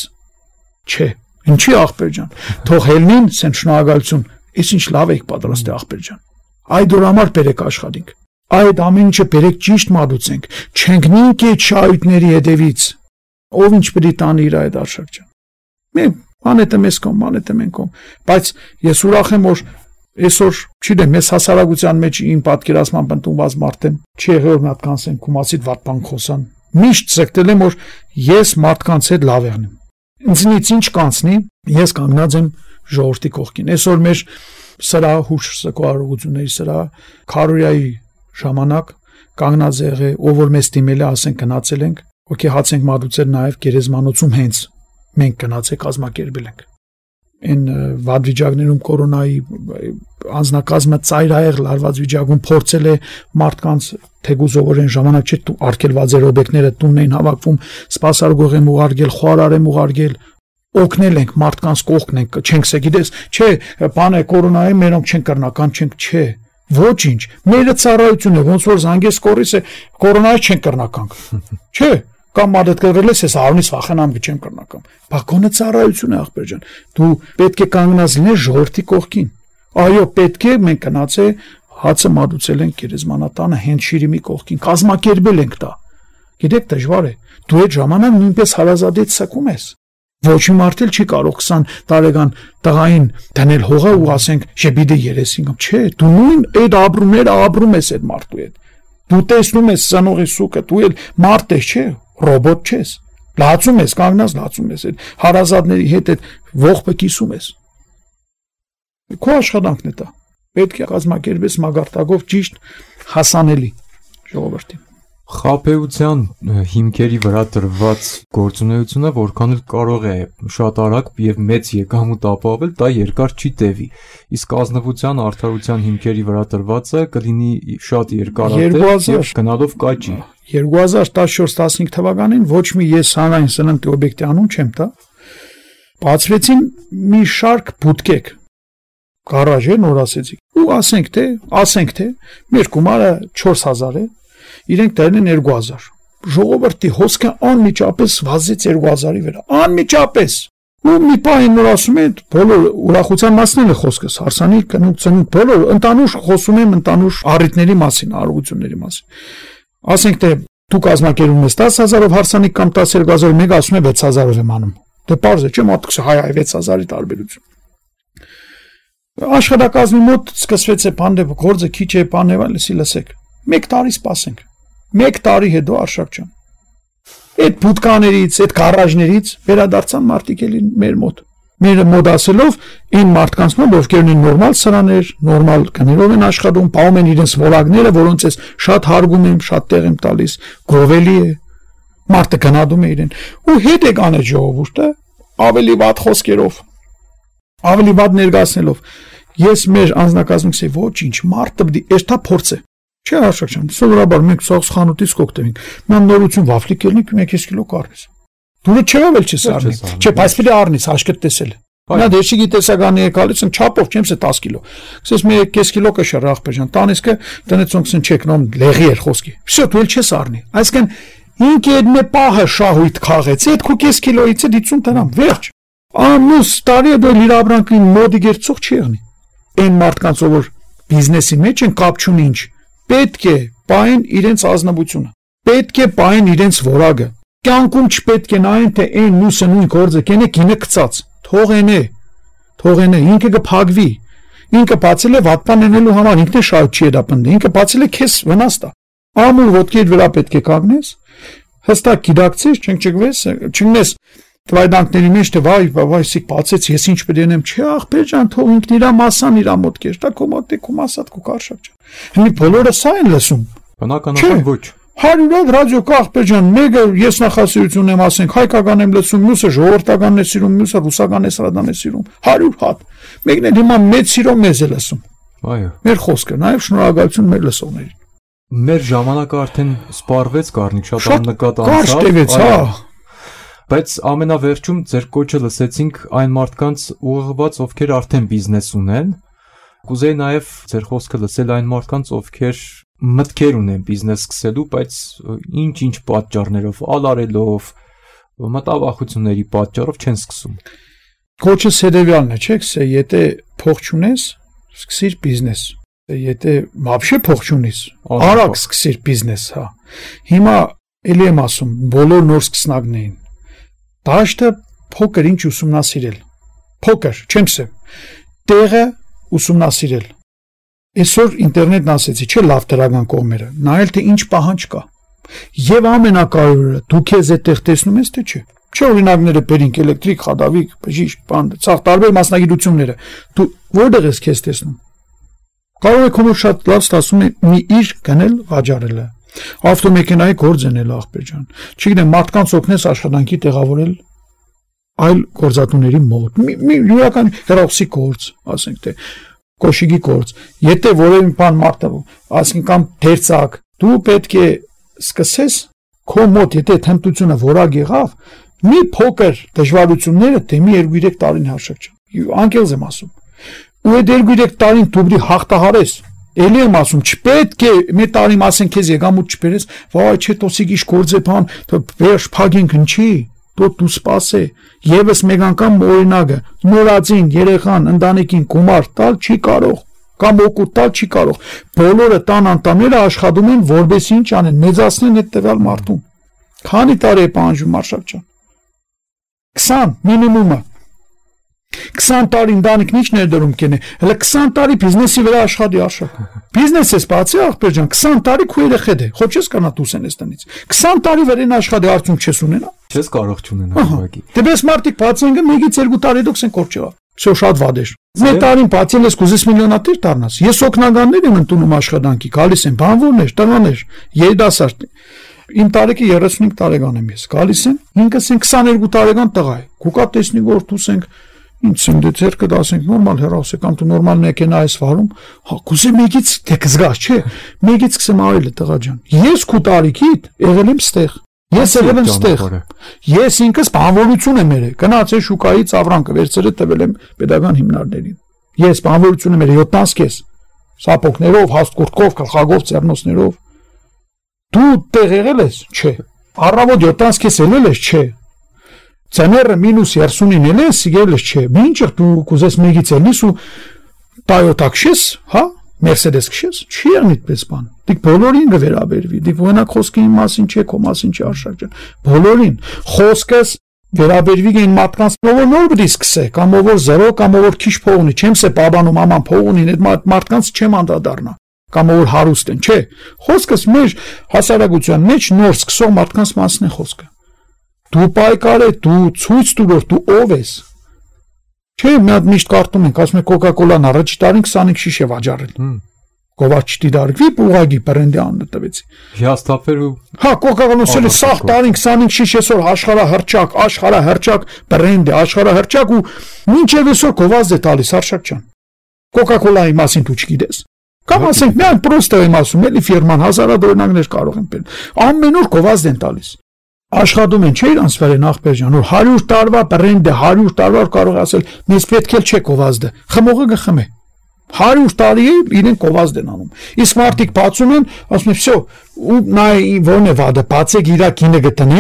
Չէ, ինչի աղբեր ջան, թող հելնին, սեն շնորհակալություն, ես ինչ լավ եք պատրաստ է աղբեր ջան։ Այդ օր համար բերեք աշխատենք։ Այդ ամեն ինչը բերեք ճիշտ մատուցենք, չընկնենք այդ շահույթների հետևից։ Ով ինչ պիտի տանի իր այդ Արշակ ջան։ Մենք անետը մեզ կոմ, անետը մենք կոմ, բայց ես ուրախ եմ որ այսօր, չգիտեմ, ես հասարակության մեջ իմ պատկերացմամբ ընդունված մարդ եմ, չի եղել որ մի հատ կանցեն քումասիդ վատ բան խոսան։ Միշտ ցկտել եմ որ ես մարդկանց հետ լավ եղնեմ։ Ինձնից ինչ կանցնի, ես կանգնած եմ ժողովրդի կողքին։ Այսօր մեր սրա հուշ սկվարողությունների սրա քարորիայի ժամանակ կանգնած եղե, ով որ մեզ դիմել է, ասենք գնացել ենք, օքեյ հաց ենք մատուցել նաև գերեզմանոցում հենց մենք գնացել կազմակերպել ենք։ Այն վատ վիճակներում կորոնայի անձնակազմը ծայրահեղ լարված վիճակում փորձել է մարդկանց թեգուզովոր են ժամանակ չէ արգելված էր օբյեկտները տունն էին հավաքվում, սպասարկող եմ ուղարկել, խոհարար եմ ուղարկել, օգնել ենք մարդկանց կողքն ենք, չենք սա գիտես, չէ, բանը կորոնայի մերոնք չեն կրնական, չենք, չէ, ոչինչ, մերը ծառայություն է, ոնց որ զանգես կորիս է, կորոնայի չեն կրնական, չէ, կամ մադդ կրել ես, ես արունից վախենամ չեմ կրնական, բակոնը ծառայություն է աղբեր ջան, դու պետք է կանգնած լինես ժողովրդի կողքին, այո, պետք է մենք գնացե հացը մատուցել ենք գերեզմանատանը հենց Շիրիմի կողքին, կազմակերպել ենք դա, գիտեք դժվար է, դու այդ ժամանակ նույնպես հարազատից սակում ես, ոչ մի մարդ էլ չի կարող քսան տարեկան տղային դնել հողը ու ասենք շեբիդե երեսին կամ չէ, դու նույն այդ ապրումները ապրում ես այդ մարդու հետ, դու տեսնում ես սանողի սուկը, դու էլ մարդ ես, չէ, ռոբոտ չես։ Լացում ես, կանգնած լացում ես, այդ հարազատների հետ այդ ողբը կիսում ես։ Քո աշխատանքն է դա։ Պետք է կազմակերպես մագարտակով ճիշտ հասանելի ժողովրդին։ Խաբեության հիմքերի վրա դրված գործունեությունը որքան էլ կարող է շատ արագ եւ մեծ եկամուտ ապահովել, դա երկար չի տևի։ Իսկ ազնվության արդարության հիմքերի վրա դրվածը կլինի շատ երկարատև եւ գնալով կաճի։ երկու հազար տասնչորս տասնհինգ թվականին ոչ մի ես հանրային սննդի օբյեկտի անուն չեմ տա։ Բացվեցին մի շարք բուտկեք։ Գարաժ է նոր ասեցի։ Ու ասենք թե, ասենք թե մեր գումարը չորս հազար է, իրենք դերն են երկու հազար։ Ժողովրդի հոսքը անմիջապես վազեց երկու հազարի վրա։ Անմիջապես։ Ու մի պահ նոր ասում են, բոլոր ուրախության մասն է խոսքս, հարսանի կնուկ ծնուկ բոլոր ընտանուր խոսում եմ ընտանուր առիթների մասին, արարողությունների մասին։ Ասենք թե դու կազմակերպում ես տասը հազարով հարսանիք կամ տասներկու հազարով, մեկ ասում է վեց հազարով եմ անում։ Դե պարզ է, չէ՞, մոտքս հայ հայ վեց հազարի տարբերություն։ Աշխատակազմի մոտ սկսվեց է բանդեպ գործը քիչ է բանել, լսի լսեք։ Մեկ տարի սպասենք։ Մեկ տարի հետո Արշակ ջան։ Այդ բուտկաներից, այդ գարաժներից վերադարձան մարդիկ էլին մեր մոտ։ Մեր մոտ ասելով այն մարդկանց մոտ, ովքեր ունեն նորմալ սրաներ, նորմալ կներով են աշխատում, պահում են իրենց որակները, որոնց ես շատ հարգում եմ, շատ տեղ եմ տալիս, գովելի է։ Մարդը գնահատում է իրեն։ Ու հետ է կանը ժողովուրդը ավելի վատ խոսքերով, ավելի վատ ներկայացնելով։ Ես մեր անձնակազմից է ոչինչ, մարդը պիտի էստա փորձե։ Չէ, Արշակ ջան, սովորաբար մենք սաղ խանութից կօգտվենք։ Ման նորություն վաֆլիկ ելնի մեկ կիլո կարվես։ Դուրը չեղավ էլ չես առնի։ Չէ, բայց պիտի առնես, հաշկդ տեսել։ Նա դեշիգի տեսականի է գալիս, չափով չեմ սե տասը կիլո։ Քսես մեկ կես կիլո կշար ախպեր ջան, տանիսկը տնեցոնքսն չեք նոմ լեղի էր խոսքի։ Всё, դու էլ չես առնի։ Այսինքն ինքը այդ մի պահը շահույթ քաղեց, այդ քո կես կիլոից է դիցուն տնամ, վերջ։ Ամուս տարի դու լիրաբրանքի մոդի գերցող չի եղնի։ Այն մարդկանց որ բիզնեսի մեջ են կապ չունի ինչ։ Պետք է պահեն իրենց ազնվությունը։ Պետք է պահեն իրենց որակը։ Կյանքում չպետք է նայեն թե այն նույնը նույն գործը կենե գինը գծած։ Թողենե։ Թողենե ինքը կփակվի։ Ինքը բացել է վատպան անելու համար, ինքն է շահ չի դա պնդի։ Ինքը բացել է քեզ վնաս տա։ Ամուր ոտքի վրա պետք է կանգնես։ Հստակ գիտակցես, չնչգվես, չնես Տվայդանքների մեջ թե վայ, վայսիկ բացեց, ես ինչ պետք եմ, չէ, ախպեր ջան, թող ինքն իր մասան իր մոտ կեր, դա քո մոտ է, քո մասատ քո Արշակ ջան։ Հիմի բոլորը սա են լսում։ Բնականաբար ոչ։ հարյուր ռադիո կա ախպեր ջան, մեկը ես նախասիրություն եմ ասենք, հայկական եմ լսում, մյուսը ժողովրդականն է սիրում, մյուսը ռուսական էստրադան է սիրում, հարյուր հատ։ Մեկն էլ հիմա մեծ սիրով մեզ է լսում։ Այո։ Մեր խոսքը, նաև շնորհակալություն մեր լսողներին։ Մեր ժամանակը արդեն սպառվեց, Գառնիկ, շատ աննկատ անցավ։ Կարճ տևեց, հա։ Բայց ամենավերջում ձեր կոչը լսեցինք այն մարդկանց ուղղված, ովքեր արդեն բիզնես ունեն։ Կուզեի նաև ձեր խոսքը լսել այն մարդկանց, ովքեր մտքեր ունեն բիզնես սկսելու, բայց ինչ-ինչ պատճառներով, ալարելով, մտավախությունների պատճառով չեն սկսում։ Կոչը սերևյալն է, չէ՞, սե եթե փող չունես, սկսիր բիզնես։ Եթե вообще փող չունես, արագ սկսիր բիզնես, հա։ Հիմա ելի եմ ասում, բոլոր նոր սկսնակներին Դաշտը փոքր ինչ ուսումնասիրել։ Փոքր, չեմ ասեմ։ Տեղը ուսումնասիրել։ Այսօր ինտերնետն ասեցի, չէ՞ լավ դրական կողմերը, նայել թե ինչ պահանջ կա։ Եվ ամենակարևորը, դու քեզ այդտեղ տեսնում ես թե չէ։ Չէ օրինակները բերինք էլեկտրիկ, խադավիկ, բժիշկ, բան, ցավ տարբեր մասնագիտությունները։ Դու որտեղ ես քեզ տեսնում։ Կարող է քո շատ լավ ստացում է մի իր գնել վաճառելը։ Ավտոմեքենայի գործ են էլ ախպեր ջան։ Չգիտեմ, մարդկանց օգնես աշխատանքի տեղավորել այլ գործատուների մոտ։ Մի յուրական հերոսի գործ, ասենք թե կոշիկի գործ։ Եթե որևէ բան մարդը, ասենք կամ դերձակ, դու պետք է սկսես քո մոտ, եթե թեմտությունը որակ եղավ, մի փոքր դժվարությունները թե մի երկու երեք տարին Արշակ ջան։ Անկեղծ եմ ասում։ Ու այդ երկու երեք տարին դու պիտի հաղթահարես։ Էլի եմ ասում, չպետք է մի տարի ասեն քեզ եկամուտ չբերես, վայ, չէ, տոսիկ իշ գործ է բան, վերջ փագենք ինչի, դու դու սպասե։ Եվս մեկ անգամ օրինակը, նորածին երեխան ընտանիքին գումար տալ չի կարող, կամ օգուտ տալ չի կարող։ Բոլորը տան անդամները աշխատում են, որբեսի ինչ անեն, մեծացնեն այդ տվյալ մարդուն։ Քանի տարի է պահանջում Արշակ ջան։ քսան մինիմումը։ քսան տարի ընտանիքն ինչ ներդրում կենե, հələ քսան տարի բիզնեսի վրա աշխատի Արշակ։ Բիզնես ես բացի ախպեր ջան, քսան տարի քու երեխեդ է, ხო չես կանա դուսեն ես տնից։ քսան տարի վրան աշխատի արդյունք չես ունենա։ Չես կարող չունենալ ուղղակի։ Դեպս մարդիկ բացեն գը մեգից երկու տարի դուքս են կորչա։ Всё շատ վատ է։ Մեր տարին բացել ես կուզես միլիոնատիր դառնաս։ Ես օկնականներ եմ ընդունում աշխատանքի, գալիս են բանվորներ, տղաներ, երիտասարդ։ Իմ տարեկի երեսունհինգ տարեկան եմ ես, գալիս են, ինքս են քսաներկու տարեկան տղա է։ Կուկա տեսնի որ դուս ենք ինչ եմ դե ցերկը դասենք նորմալ հեռասը կամ դու նորմալ մեքենա ես վարում, հա կուզե մեգից թե կզգաս, չէ։ Մեգից կսեմ արել տղա ջան։ Ես քու տարիքիդ եղել եմ ստեղ։ Ես եղել եմ ստեղ։ Ես ինքս բանվորություն եմ երել։ Գնացել շուկայից ավրանքը վերցրել տվել եմ pedagogan հիմնարներին։ Ես բանվորություն եմ երել յոթ տասնկես։ Սապոկներով, հաստկուրտկով, գլխագով, ծերնոսներով։ Դու տեղ եղել ես, չէ։ Առավոտ յոթ տասնկես ելել ես, չէ։ Ցաները մինուս երեսունին ելես, ելել ես, չէ։ Ինչ դու կուզես մեգից ելնես ու Toyota քշես, հա? Mercedes քշես, չի եղնի այդպես բան։ Դիք բոլորին կվերաբերվի։ Դիք ոնակ խոսքի մասին չէ, քո մասին չի Արշակ ջան։ Բոլորին խոսքս վերաբերվի գին մարդկանց, ով նոր բդի սկսե, կամ ով զերո, կամ ով քիչ փող ունի, չեմ սե բաբանում աման փող ունի, այդ մարդկանց չեմ անդրադառնա, կամ ով հարուստ են, չէ։ Խոսքս մեր հասարակության մեջ նոր սկսող մարդկանց մասն է խոսքը։ Դու պայքար ես, դու ցույց տուր որ դու ով ես։ Չէ, մի հատ միշտ կարդում ենք, ասում են Coca-Cola-ն առաջի տարին քսանհինգ շիշ է վաճառել։ Կովաչտի դարգվի պուղագի բրենդի անունը տվեցի։ Հիաստափեր ու հա Coca-Cola-ն ասել է սաղ տարին քսանհինգ շիշ այսօր աշխարհահռչակ, աշխարհահռչակ բրենդ է, աշխարհահռչակ ու մինչև այսօր գովազդ է տալիս Արշակ ջան։ Coca-Cola-ի մասին դու չգիտես։ Կամ ասենք միայն պրոստը եմ ասում, էլի ֆիրման հազարադօրինակներ կարող են բերել։ Ամեն օր գովազդ են տալիս։ Աշխատում են չէ իրանց վրա նախբեր ջան, որ հարյուր տարվա բրենդը հարյուր տարվա կարող ասել, մեզ պետք է չէ գովազդը։ Խմողը գխմե։ հարյուր տարի է իրեն գովազդ են անում։ Իսկ մարդիկ բացում են, ասում են, «Всё, ու նա ո՞ն է վադը, բացեք իրա կինը գտնե»։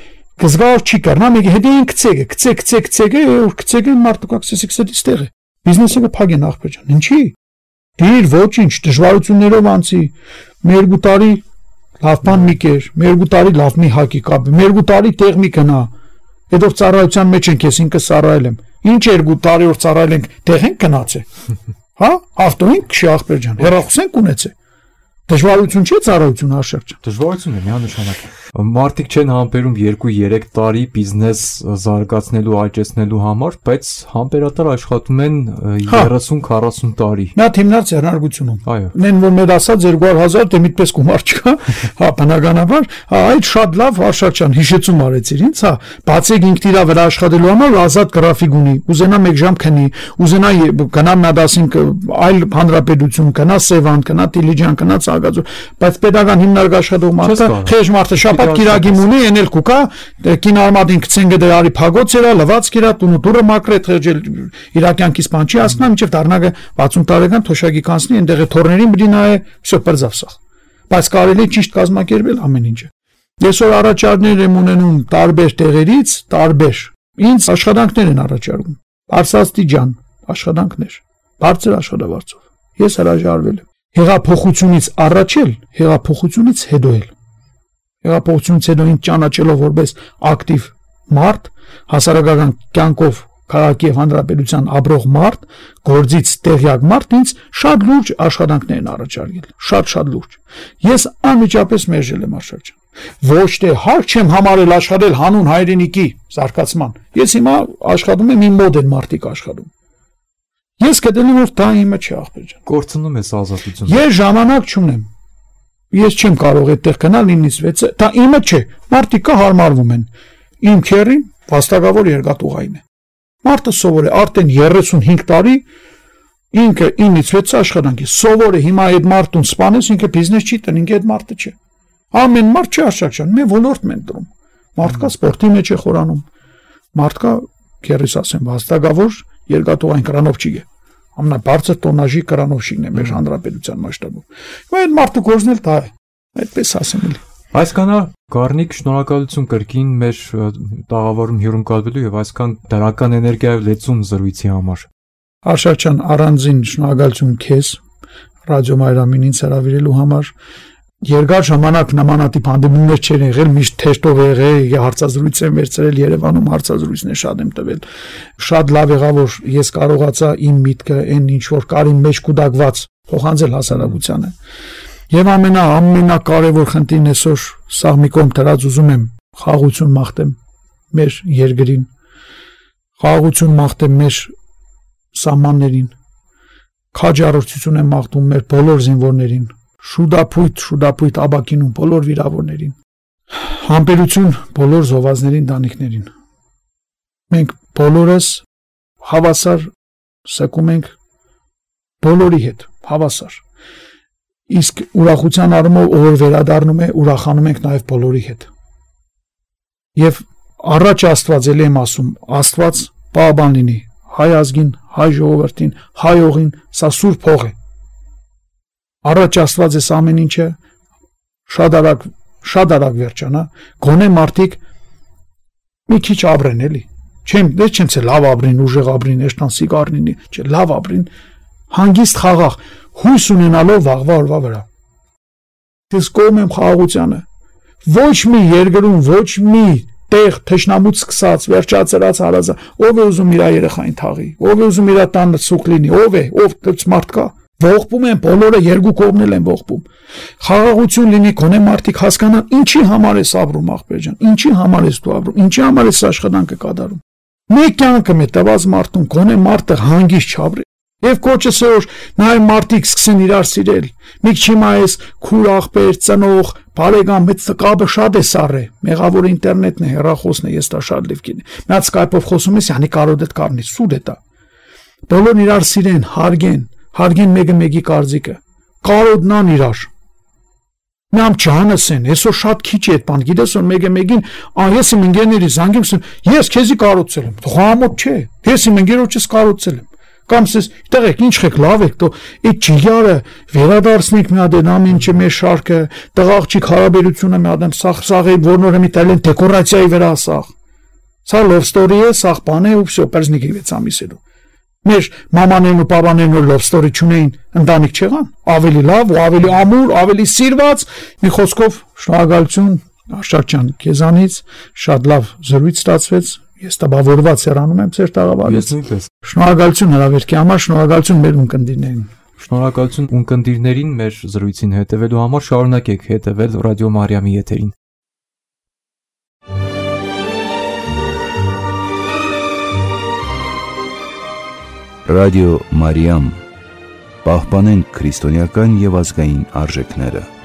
Կզգար չի կառնա, մեկ հետի ինքցեք, կցեք, կցեք, կցեք, ու կցեք մարդու կակսեսիկ ստեղ է։ Բիզնեսը կփագի նախբեր ջան, ինչի։ Դիր ոչինչ դժվարություններով անցի, մեր երկու տարի լավ բան մի կեր, մեր երկու տարի լավ մի հակի կապ, մեր երկու տարի տեղ մի գնա։ Հետո ծառայության մեջ ենք, ես ինքս ծառայել եմ։ Ինչ երկու տարի որ ծառայել ենք, տեղ ենք գնացել։ Հա, ավտոյին քշի ախպեր ջան, հեռախոսենք ունեցե։ Դժվարություն չէ ծառայություն Արշակ ջան։ Դժվարություն է միանշանակ։ Մարդիկ չեն համբերում երկու երեք տարի բիզնես զարգացնելու, աճեցնելու համար, բայց համբերատար աշխատում են երեսուն քառասուն տարի։ Նա հիմնար ձեռնարկությունում։ Այո։ Նեն որ մեր ասած երկու հազար դե միտպես գումար չկա, հա, բնականաբար, հա, այդ շատ լավ Արշակ ջան հիշեցում արեցիր ինձ, հա, բացեք ինքն իր վրա աշխատելու համար ազատ գրաֆիկ ունի, ուզենա մեկ ժամ քնի, ուզենա գնա մադասին այլ հանրապետություն, գնա Սևան, գնա Տիլիջան, գնա Ծագաձոր, բայց pedagogan հիմնարկ աշխատող մարդը, խեժ մարդը շաբաթ կիրագի ունի, ենել կուկա, կին արմադին կցեն գդեր արի փագոց երա, լվացք երա, տունու դուրը մակրետ խեջել իրակյանքից բան չի ասնա, մինչև դառնագը վաթսուն տարեկան թոշակի կանցնի, այնտեղ է թորներին բդի նայե, всё պրձավսախ։ Բայց կարելի է ճիշտ կազմակերպել ամեն ինչը։ Ես որ առաջարկներ եմ ունենում տարբեր տեղերից, տարբեր։ Ինձ աշխատանքներ են առաջարկում։ Արսաստիճան աշխատանքներ, բարձր աշխատավարձով։ Ես հրաժարվել եմ։ Հեղափոխությունից առաջ էլ, հեղափոխությունից հետո էլ։ Հեղափոխությունից հետո ինձ ճանաչելով որպես ակտիվ մարդ, հասարակական կյանքով քաղաքի եւ հանրապետության ապրող մարդ, գործից տեղյակ մարդ ինձ շատ լուրջ աշխատանքներ են առաջարկել, շատ-շատ լուրջ։ Ես անմիջապես մերժել եմ Արշակ ջան։ Ոչ թե հարկ չեմ համարել աշխատել հանուն հայրենիքի զարգացման։ Ես հիմա աշխատում եմ իմ մոդել մարդիկ աշխատում։ Ես գտնում եմ որ դա իմը չի ախպեր ջան։ Կորցնում ես ազատությունը։ Ես ժամանակ չունեմ։ Ես չեմ կարող այդտեղ գնալ ինձ վեցը, դա իմը չէ։ Մարդիկը հարմարվում են։ Իմ քերին վաստակավոր երկաթուղային է։ Մարդը սովոր է արդեն երեսունհինգ տարի ինքը ինձ վեցը աշխատանքի։ Սովոր է հիմա այդ մարդուն սպանես, ինքը բիզնես չի տնի, ինքը այդ մարդը չէ։ Ամեն մարդ չի Արշակ ջան, მე ոլորտ մեն դրում։ Մարդկա սպորտի մեջ է խորանում։ Մարդկա քերիս ասեմ վաստակավոր երկաթուղային կրանով չի է։ Ամենաբարձր տոնաժի կրանովշիկն է մեր հանրապետության մասշտաբում։ Հիմա այդ մարդը գործնել դա է։ Այդպես ասեմ էլի։ Այսքանա Գառնիկ, շնորհակալություն կրկին մեր տաղավարում հյուրընկալվելու եւ այսքան դրական էներգիայով լեցուն զրույցի համար։ Արշակ ջան, առանձին շնորհակալություն քեզ ռադիո Մայրամին ինձ հրավիրելու համար։ Երկար ժամանակ նմանատիպ հանդիպումներ չեն եղել, միշտ թեշտով եղել, հարցազրույց եմ վերցրել Երևանում, հարցազրույցներ շատ եմ տվել։ Շատ լավ եղավ, որ ես կարողացա իմ միտքը այն ինչ որ կար իմ մեջ կուտակված փոխանցել հասարակությանը։ Եվ ամենա ամենակարևոր խնդիրն այսօր սա մի կողմ դրած ուզում եմ խաղաղություն մաղթեմ մեր երկրին, խաղաղություն մաղթեմ մեր սահմաններին, քաջառողջություն եմ մաղթում մեր բոլոր զինվորներին, շուտապույտ, շուտապույտ աբակինում բոլոր վիրավորներին, համբերություն բոլոր զոհվածների ընտանիքներին։ Մենք բոլորս հավասար սակում ենք բոլորի հետ, հավասար։ Իսկ ուրախության առումով ով վերադառնում է, ուրախանում ենք նաև բոլորի հետ։ Եվ առաջ Աստված ելի եմ ասում, Աստված պահապան լինի հայ ազգին, հայ ժողովրդին, հայ օղին, սա սուրբ հող է։ Առաջ Աստված էս ամեն ինչը շատ արագ, շատ արագ վերջանա, գոնե մարդիկ մի քիչ ապրեն էլի։ Չեմ, դե չեմ ցե լավ ապրին, ուժեղ ապրին, էշտան սիգարնինի, չէ, լավ ապրին, հանգիստ խաղաղ, հույս ունենալով վաղվա օրվա վրա։ Ես կողմ եմ խաղաղությանը։ Ոչ մի երկրում, ոչ մի տեղ թշնամուց սկսած, վերջացրած հարազա, ով է ուզում իր երեխային թաղի, ով է ուզում իր տանը սուկ լինի, ով է, ով դից մարդ կա։ Ողբում են բոլորը, երկու կողմն էլ են ողբում։ Խաղաղություն լինի, գոնե մարդիկ հասկանան, ինչի համար ես ապրում, ախպեր ջան, ինչի համար ես դու ապրում, ինչի համար ես աշխատանքը կատարում։ Մեկ կյանքը մե տված մարդուն, գոնե մարդը հանգիստ չապրի։ Եվ կոչս է որ նաև մարդիկ սկսեն իրար սիրել։ Մի քիչ հիմա էս քուր ախպեր, ծնող, բարեկամ, մեծ կապը շատ է սառը։ Մեղավոր ինտերնետն է, հեռախոսն է, ես դա շատ լիվքին։ Մի հատ Skype-ով խոսում ես, յանի կարոտ կարնի, սուտ է դա։ Բոլորն իրար սիրեն, հարգեն, հարգեն մեկը մեկի կարծիքը։ Կարոտնան իրար։ Նամ չանասեն, այսօր շատ քիչ է այդ բան, գիտես որ մեկը մեկին, ա ես իմ ընկերների զանգեմ, ես քեզի կարոտցել եմ։ Խոհամոտ չէ։ Ես իմ ընկերոջս կարոտցել եմ։ Կամ ասես, տղեկ, ինչ եք լավ եք, դու այդ ջիգարը վերադարձնենք մի հատ այն ինչը մեր շարքը, տղաղջիկ հարաբերությունը մի հատ սաղ սաղի որնորը մի տալեն դեկորացիայի վրա սաղ։ Սա love story է, սաղ բան է ու всё, պերզնիկի վեց ամիսելու։ Մեր մամաներն ու պապաներն ու love story չունեին, ընտանիք չեղան, ավելի լավ ու ավելի ամուր, ավելի սիրված, մի խոսքով շնորհակալություն Արշակ ջան, քեզանից շատ լավ զրույց ստացվեց։ Ես տպավորված հեռանում եմ ձեր տաղավարից։ Ես նույնպես։ Շնորհակալություն հրավերքի համար, շնորհակալություն մեր ունկնդիրներին։ Շնորհակալություն ունկնդիրներին մեր զրույցին հետևելու համար, շարունակեք հետևել Ռադիո Մարիամի եթերին։ Ռադիո Մարիամ, պահպանենք քրիստոնեական եւ ազգային արժեքները։